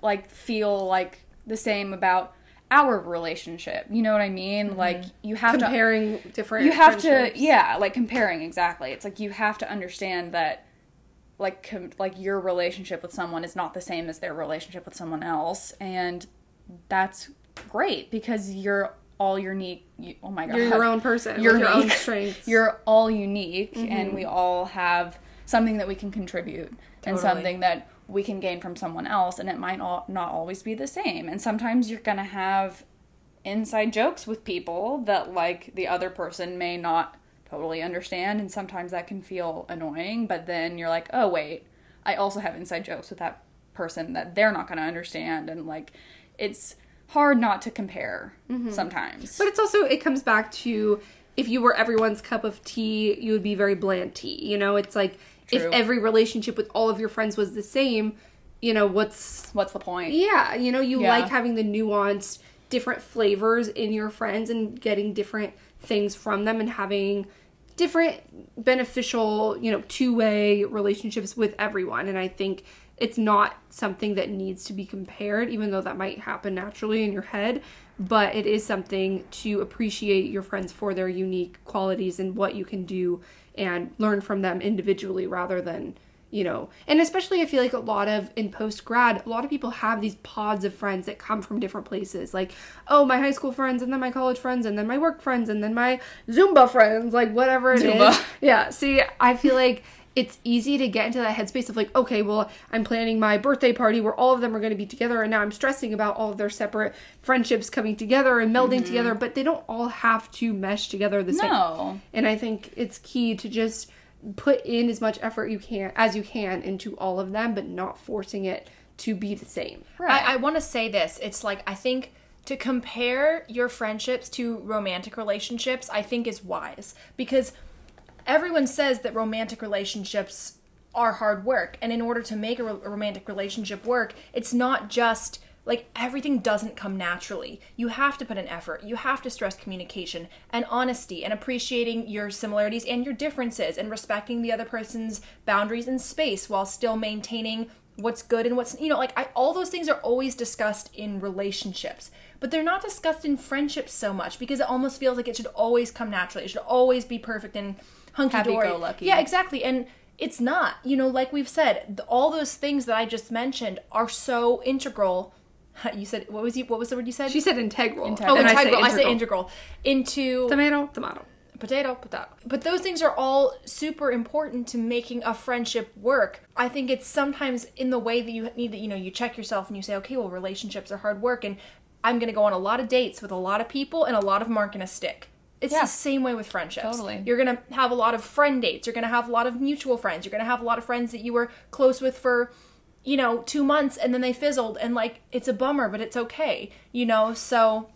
like feel like the same about our relationship. You know what I mean? Like you have Comparing different you have friendships. to, yeah, like comparing, exactly. It's like you have to understand that like your relationship with someone is not the same as their relationship with someone else, and that's great because you're all unique. Oh my god, You're your own person. You're with your own unique. strengths. You're all unique, and we all have something that we can contribute and something that we can gain from someone else, and it might not always be the same. And sometimes you're gonna have inside jokes with people that like the other person may not totally understand, and sometimes that can feel annoying, but then you're like, oh wait, I also have inside jokes with that person that they're not gonna understand, and like it's hard not to compare sometimes. But it's also, it comes back to, if you were everyone's cup of tea, you would be very bland tea. You know, it's like, True. if every relationship with all of your friends was the same, you know, what's the point? Yeah, you know, you Yeah. like having the nuanced, different flavors in your friends and getting different things from them and having different beneficial, you know, two-way relationships with everyone. And I think it's not something that needs to be compared, even though that might happen naturally in your head. But it is something to appreciate your friends for their unique qualities and what you can do and learn from them individually rather than, you know, and especially I feel like in post-grad, a lot of people have these pods of friends that come from different places. Like, oh, my high school friends, and then my college friends, and then my work friends, and then my Zumba friends, like whatever it is. Yeah, see, I feel like it's easy to get into that headspace of like, okay, well, I'm planning my birthday party where all of them are going to be together, and now I'm stressing about all of their separate friendships coming together and melding together, but they don't all have to mesh together the same. No. And I think it's key to just put in as much effort you can into all of them, but not forcing it to be the same. Right. I want to say this. It's like, I think to compare your friendships to romantic relationships, I think is wise. Because everyone says that romantic relationships are hard work. And in order to make a romantic relationship work, it's not just, like, everything doesn't come naturally. You have to put in effort. You have to stress communication and honesty and appreciating your similarities and your differences and respecting the other person's boundaries and space while still maintaining what's good and what's, you know, like, all those things are always discussed in relationships. But they're not discussed in friendships so much because it almost feels like it should always come naturally. It should always be perfect and hunky-dory. Happy-go-lucky. Yeah, exactly. And it's not. You know, like we've said, all those things that I just mentioned are so integral. You said, what was the word you said? She said integral. Oh, And integral. I say integral. Into Tomato. potato. But those things are all super important to making a friendship work. I think it's sometimes in the way that you need to, you know, you check yourself and you say, okay, well, relationships are hard work, and I'm going to go on a lot of dates with a lot of people, and a lot of them aren't going to stick. It's the same way with friendships. Totally. You're You're going to have a lot of friend dates. You're going to have a lot of mutual friends. You're going to have a lot of friends that you were close with for, you know, 2 months, and then they fizzled, and, like, it's a bummer, but it's okay, you know? So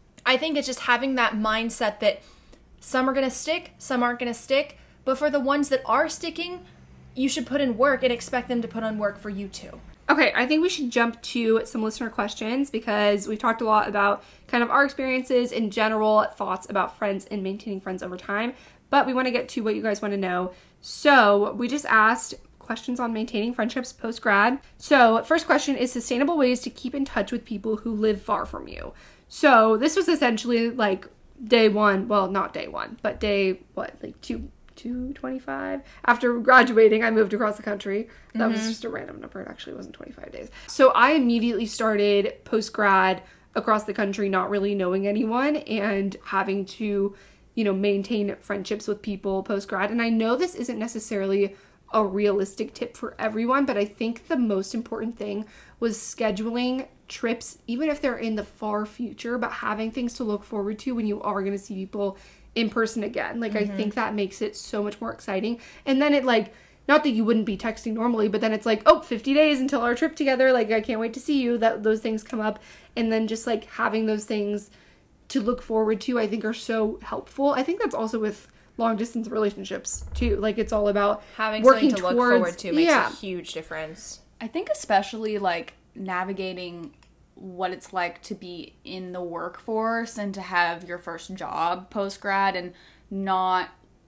I think it's just having that mindset that some are going to stick, some aren't going to stick, but for the ones that are sticking, you should put in work and expect them to put in work for you too. Okay, I think we should jump to some listener questions because we've talked a lot about kind of our experiences in general, thoughts about friends and maintaining friends over time, but we want to get to what you guys want to know. So we just asked questions on maintaining friendships post-grad. So first question is sustainable ways to keep in touch with people who live far from you. So this was essentially like day one, well, not day one, but day, like 225. After graduating, I moved across the country. That was just a random number. It actually wasn't 25 days. So I immediately started post-grad across the country, not really knowing anyone and having to, you know, maintain friendships with people post-grad. And I know this isn't necessarily a realistic tip for everyone, but I think the most important thing was scheduling trips, even if they're in the far future, but having things to look forward to when you are going to see people in person again. Like, I think that makes it so much more exciting. And then it, like, not that you wouldn't be texting normally, but then it's like, oh, 50 days until our trip together. Like, I can't wait to see you. That those things come up. And then just, like, having those things to look forward to, I think, are so helpful. I think that's also with long-distance relationships, too. Like, it's all about Having working something to towards, look forward to makes a huge difference. I think especially, like, navigating what it's like to be in the workforce and to have your first job post-grad and not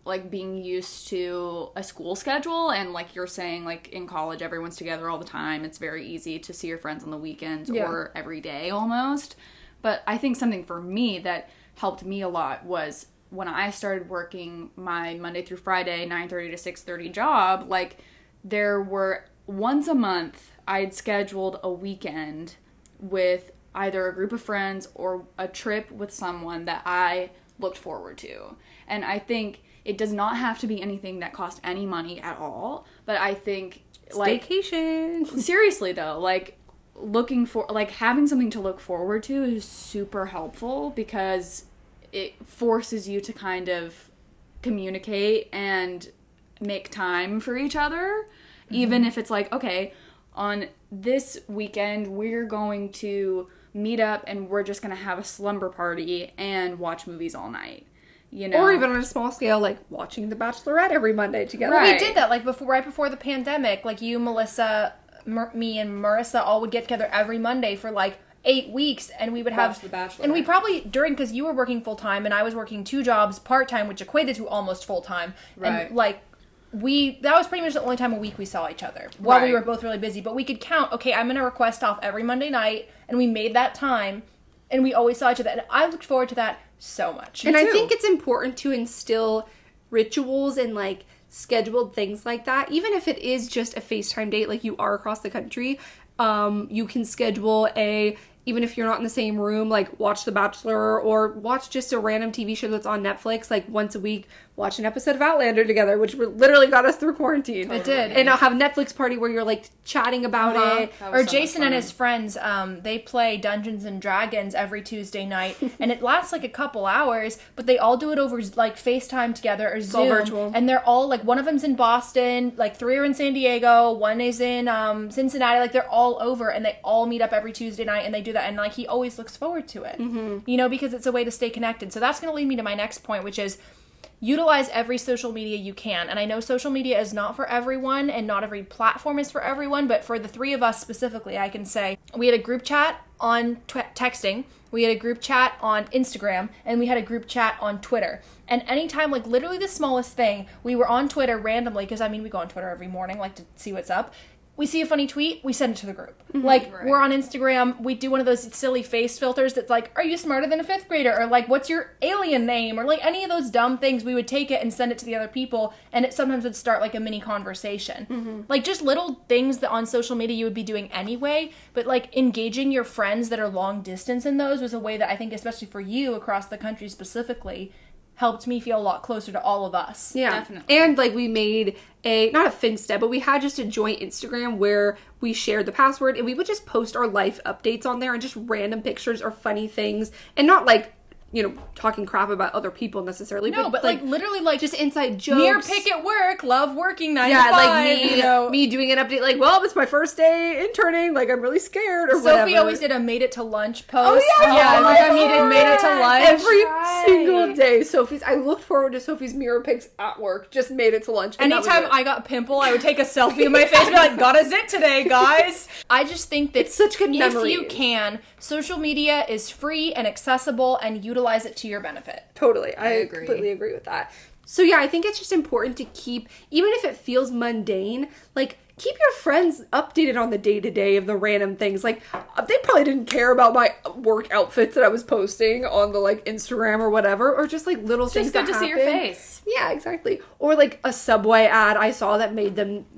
like being used to a school schedule, and like you're saying, like in college everyone's together all the time. It's very easy to see your friends on the weekends or every day almost. But I think something for me that helped me a lot was when I started working my Monday through Friday 9:30 to 6:30 job. Like there were once a month I'd scheduled a weekend with either a group of friends or a trip with someone that I looked forward to. And I think it does not have to be anything that cost any money at all, but I think like Staycation. seriously though, like looking for like having something to look forward to is super helpful because it forces you to kind of communicate and make time for each other, even if it's like, okay, on this weekend we're going to meet up and we're just going to have a slumber party and watch movies all night, you know? Or even on a small scale, like watching The Bachelorette every Monday together. Right. We did that, like, right before the pandemic. Like, you, Melissa, me, and Marissa all would get together every Monday for, like, 8 weeks, and we would have... The Bachelorette. And we probably, because you were working full-time, and I was working 2 jobs part-time, which equated to almost full-time. Right. And, like, that was pretty much the only time a week we saw each other while we Right. were both really busy. But we could count, okay, I'm going to request off every Monday night, and we made that time, and we always saw each other. And I looked forward to that so much. And I think it's important to instill rituals and, like, scheduled things like that. Even if it is just a FaceTime date, like you are across the country, you can schedule even if you're not in the same room, like watch The Bachelor or watch just a random TV show that's on Netflix, like once a week, watch an episode of Outlander together, which literally got us through quarantine. It did. And I'll have a Netflix party where you're like chatting about it. That was Or so Jason much and fun. his friends, they play Dungeons and Dragons every Tuesday night, and it lasts like a couple hours, but they all do it over like FaceTime together or Zoom. all virtual. And they're all like, one of them's in Boston, like 3 are in San Diego, 1 is in Cincinnati. Like they're all over, and they all meet up every Tuesday night, and they do that, and like he always looks forward to it, you know, because it's a way to stay connected. So that's going to lead me to my next point, which is utilize every social media you can. And I know social media is not for everyone and not every platform is for everyone, but for the 3 of us specifically, I can say we had a group chat on texting, we had a group chat on Instagram, and we had a group chat on Twitter. And anytime, like literally the smallest thing, we were on Twitter randomly, because I mean, we go on Twitter every morning, like to see what's up. We see a funny tweet, we send it to the group. Like, Right. we're on Instagram, we do one of those silly face filters that's like, are you smarter than a 5th grader? Or like, what's your alien name? Or like any of those dumb things, we would take it and send it to the other people, and it sometimes would start like a mini conversation. Like, just little things that on social media you would be doing anyway, but like engaging your friends that are long distance in those was a way that I think, especially for you across the country specifically, helped me feel a lot closer to all of us. Yeah. Definitely. And like we made not a Finsta, but we had just a joint Instagram where we shared the password and we would just post our life updates on there and just random pictures or funny things, and not like, you know, talking crap about other people necessarily. No, but like literally like just inside jokes. near pick at work, love working 9 to Yeah, 5, like me, you know. me doing an update like, well, it's my first day interning, like I'm really scared or Sophie whatever. always did a made it to lunch post. yeah, yeah, oh like my I made it to God. lunch. Every Right. single day. I looked forward to Sophie's mirror pics at work. Just made it to lunch. and that was Anytime it. I got a pimple, I would take a selfie of my face and be like, got a zit today, guys. I just think that It's such good if you memories. can, social media is free and accessible, and utilize it to your benefit. Totally. I agree. completely agree with that. So yeah, I think it's just important to keep, even if it feels mundane, like keep your friends updated on the day-to-day of the random things. Like they probably didn't care about my work outfits that I was posting on the like Instagram or whatever, or just like little things It's good that to see your happen. face. Yeah, exactly. Or like a Subway ad I saw that made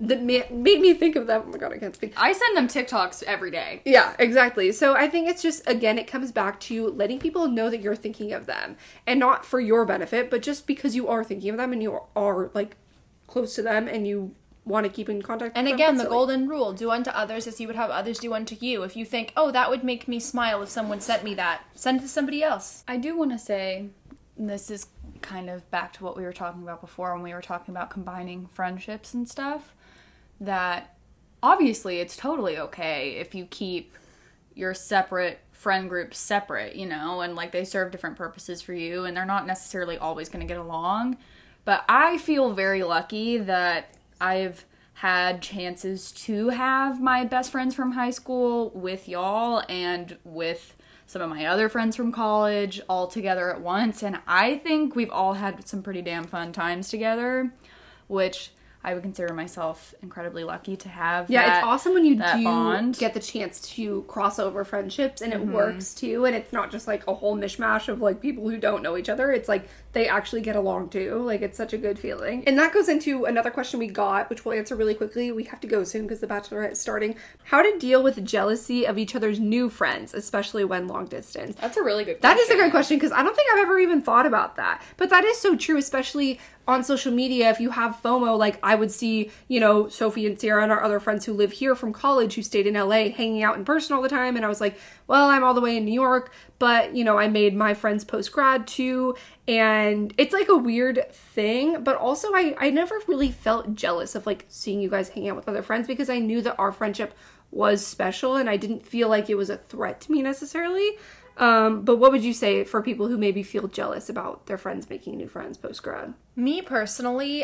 me think of them. Oh my god, I can't speak. I send them TikToks every day. Yeah, exactly. So I think it's just, again, it comes back to letting people know that you're thinking of them. And not for your benefit, but just because you are thinking of them and you are, like, close to them and you want to keep in contact And with them again, the constantly. golden rule, do unto others as you would have others do unto you. If you think, oh, that would make me smile if someone sent me that, send it to somebody else. I do want to say, this is kind of back to what we were talking about before when we were talking about combining friendships and stuff, that obviously it's totally okay if you keep your separate friend groups separate, you know, and like they serve different purposes for you and they're not necessarily always going to get along. But I feel very lucky that I've had chances to have my best friends from high school with y'all and with some of my other friends from college all together at once. And I think we've all had some pretty damn fun times together, which I would consider myself incredibly lucky to have. Yeah, it's awesome when you do bond. get the chance to cross over friendships and it works too. And it's not just like a whole mishmash of like people who don't know each other. It's like they actually get along too. Like it's such a good feeling. And that goes into another question we got, which we'll answer really quickly. We have to go soon because the Bachelorette is starting. How to deal with jealousy of each other's new friends, especially when long distance. That's a really good question. That is a great question because I don't think I've ever even thought about that. But that is so true, especially on social media. If you have FOMO, like I would see, you know, Sophie and Sierra and our other friends who live here from college who stayed in LA hanging out in person all the time. And I was like, well, I'm all the way in New York, but, you know, I made my friends post-grad too. And it's like a weird thing, but also I never really felt jealous of like seeing you guys hang out with other friends because I knew that our friendship was special and I didn't feel like it was a threat to me necessarily. But what would you say for people who maybe feel jealous about their friends making new friends post-grad? Me personally,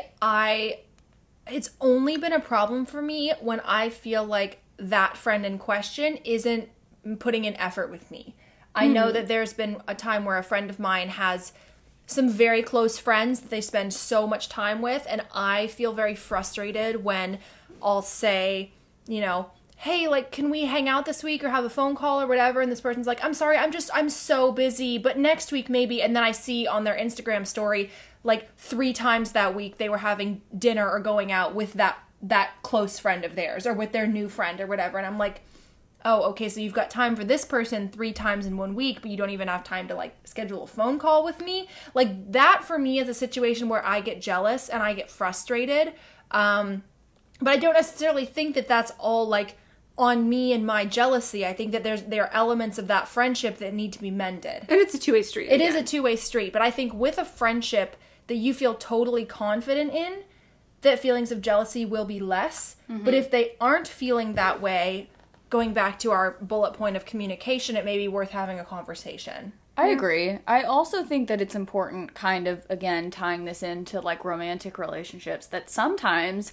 it's only been a problem for me when I feel like that friend in question isn't putting in effort with me. I know that there's been a time where a friend of mine has some very close friends that they spend so much time with, and I feel very frustrated when I'll say, you know, hey, like, can we hang out this week or have a phone call or whatever? And this person's like, I'm sorry, I'm so busy, but next week maybe. And then I see on their Instagram story, like 3 times that week they were having dinner or going out with that close friend of theirs or with their new friend or whatever. And I'm like, oh, okay, so you've got time for this person 3 times in 1 week, but you don't even have time to like schedule a phone call with me. Like that for me is a situation where I get jealous and I get frustrated. But I don't necessarily think that that's all like on me and my jealousy. I think that there are elements of that friendship that need to be mended. And it's a two-way street. It is a two-way street, but I think with a friendship that you feel totally confident in, that feelings of jealousy will be less. But if they aren't feeling that way, going back to our bullet point of communication, it may be worth having a conversation. I agree. I also think that it's important, kind of, again, tying this into like romantic relationships, that sometimes,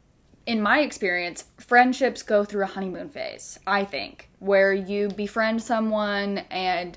in my experience, friendships go through a honeymoon phase, I think, where you befriend someone and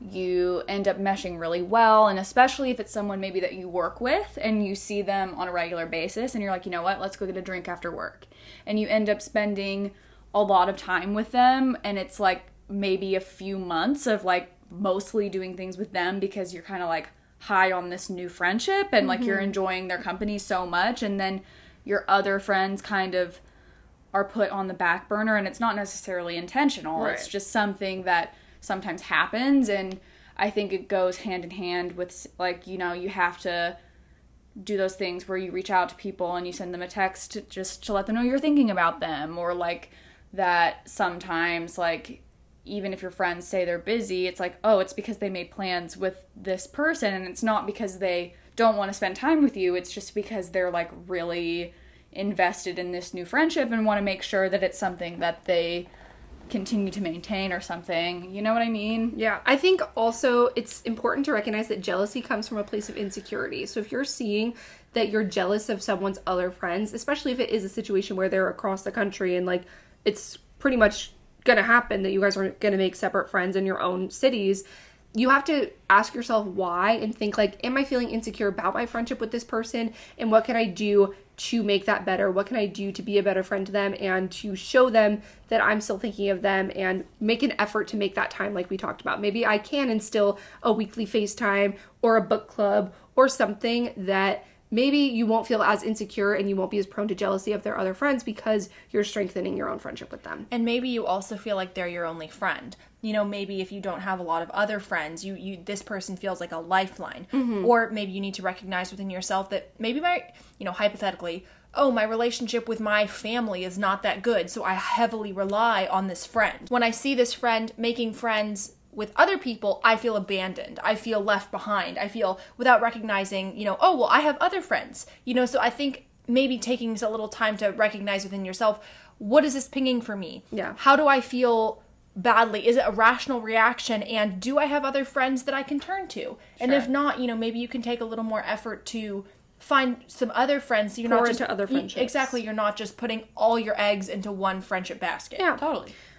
you end up meshing really well, and especially if it's someone maybe that you work with and you see them on a regular basis and you're like, you know what, let's go get a drink after work. And you end up spending a lot of time with them, and it's like maybe a few months of like mostly doing things with them because you're kind of like high on this new friendship and like you're enjoying their company so much, and then your other friends kind of are put on the back burner, and it's not necessarily intentional. Right. It's just something that sometimes happens, and I think it goes hand in hand with like, you know, you have to do those things where you reach out to people and you send them a text just to let them know you're thinking about them, or like that sometimes like even if your friends say they're busy, it's like, oh, it's because they made plans with this person, and it's not because they don't want to spend time with you. It's just because they're like really invested in this new friendship and want to make sure that it's something that they continue to maintain or something. You know what I mean? Yeah. I think also it's important to recognize that jealousy comes from a place of insecurity. So if you're seeing that you're jealous of someone's other friends, especially if it is a situation where they're across the country and like it's pretty much gonna happen that you guys are gonna make separate friends in your own cities, you have to ask yourself why and think like, am I feeling insecure about my friendship with this person, and what can I do to make that better? What can I do to be a better friend to them and to show them that I'm still thinking of them, and make an effort to make that time like we talked about. Maybe I can instill a weekly FaceTime or a book club or something that maybe you won't feel as insecure and you won't be as prone to jealousy of their other friends because you're strengthening your own friendship with them. And maybe you also feel like they're your only friend. You know, maybe if you don't have a lot of other friends, you this person feels like a lifeline. Or maybe you need to recognize within yourself that maybe hypothetically, oh, my relationship with my family is not that good, so I heavily rely on this friend. When I see this friend making friends with other people, I feel abandoned. I feel left behind. I feel, without recognizing, oh, well, I have other friends. So I think maybe taking a little time to recognize within yourself, what is this pinging for me? Yeah. How do I feel badly? Is it a rational reaction? And do I have other friends that I can turn to? And if not, maybe you can take a little more effort to find some other friends. So you're Pour not just into other friendships. Exactly. You're not just putting all your eggs into one friendship basket. Yeah, Totally.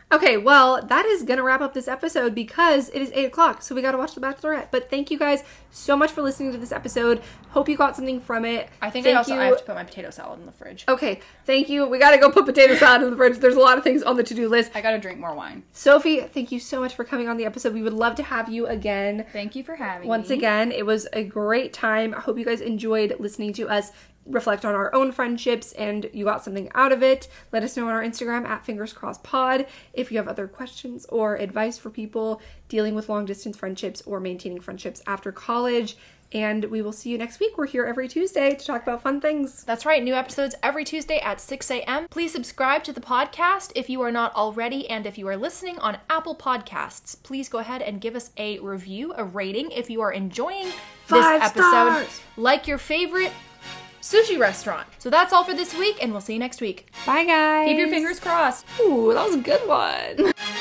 Okay, well, that is going to wrap up this episode because it is 8 o'clock, so we got to watch The Bachelorette. But thank you guys so much for listening to this episode. Hope you got something from it. I think I have to put my potato salad in the fridge. Okay, thank you. We got to go put potato salad in the fridge. There's a lot of things on the to-do list. I got to drink more wine. Sophie, thank you so much for coming on the episode. We would love to have you again. Thank you for having me. Once again, it was a great time. I hope you guys enjoyed listening to us reflect on our own friendships and you got something out of it. Let us know on our Instagram at FingersCrossPod if you have other questions or advice for people dealing with long distance friendships or maintaining friendships after college. And we will see you next week. We're here every Tuesday to talk about fun things. That's right. New episodes every Tuesday at 6 a.m. Please subscribe to the podcast if you are not already. And if you are listening on Apple Podcasts, please go ahead and give us a review, a rating if you are enjoying this 5 episode. stars. Like your favorite sushi restaurant. So that's all for this week, and we'll see you next week. Bye, guys. Keep your fingers crossed. Ooh, that was a good one.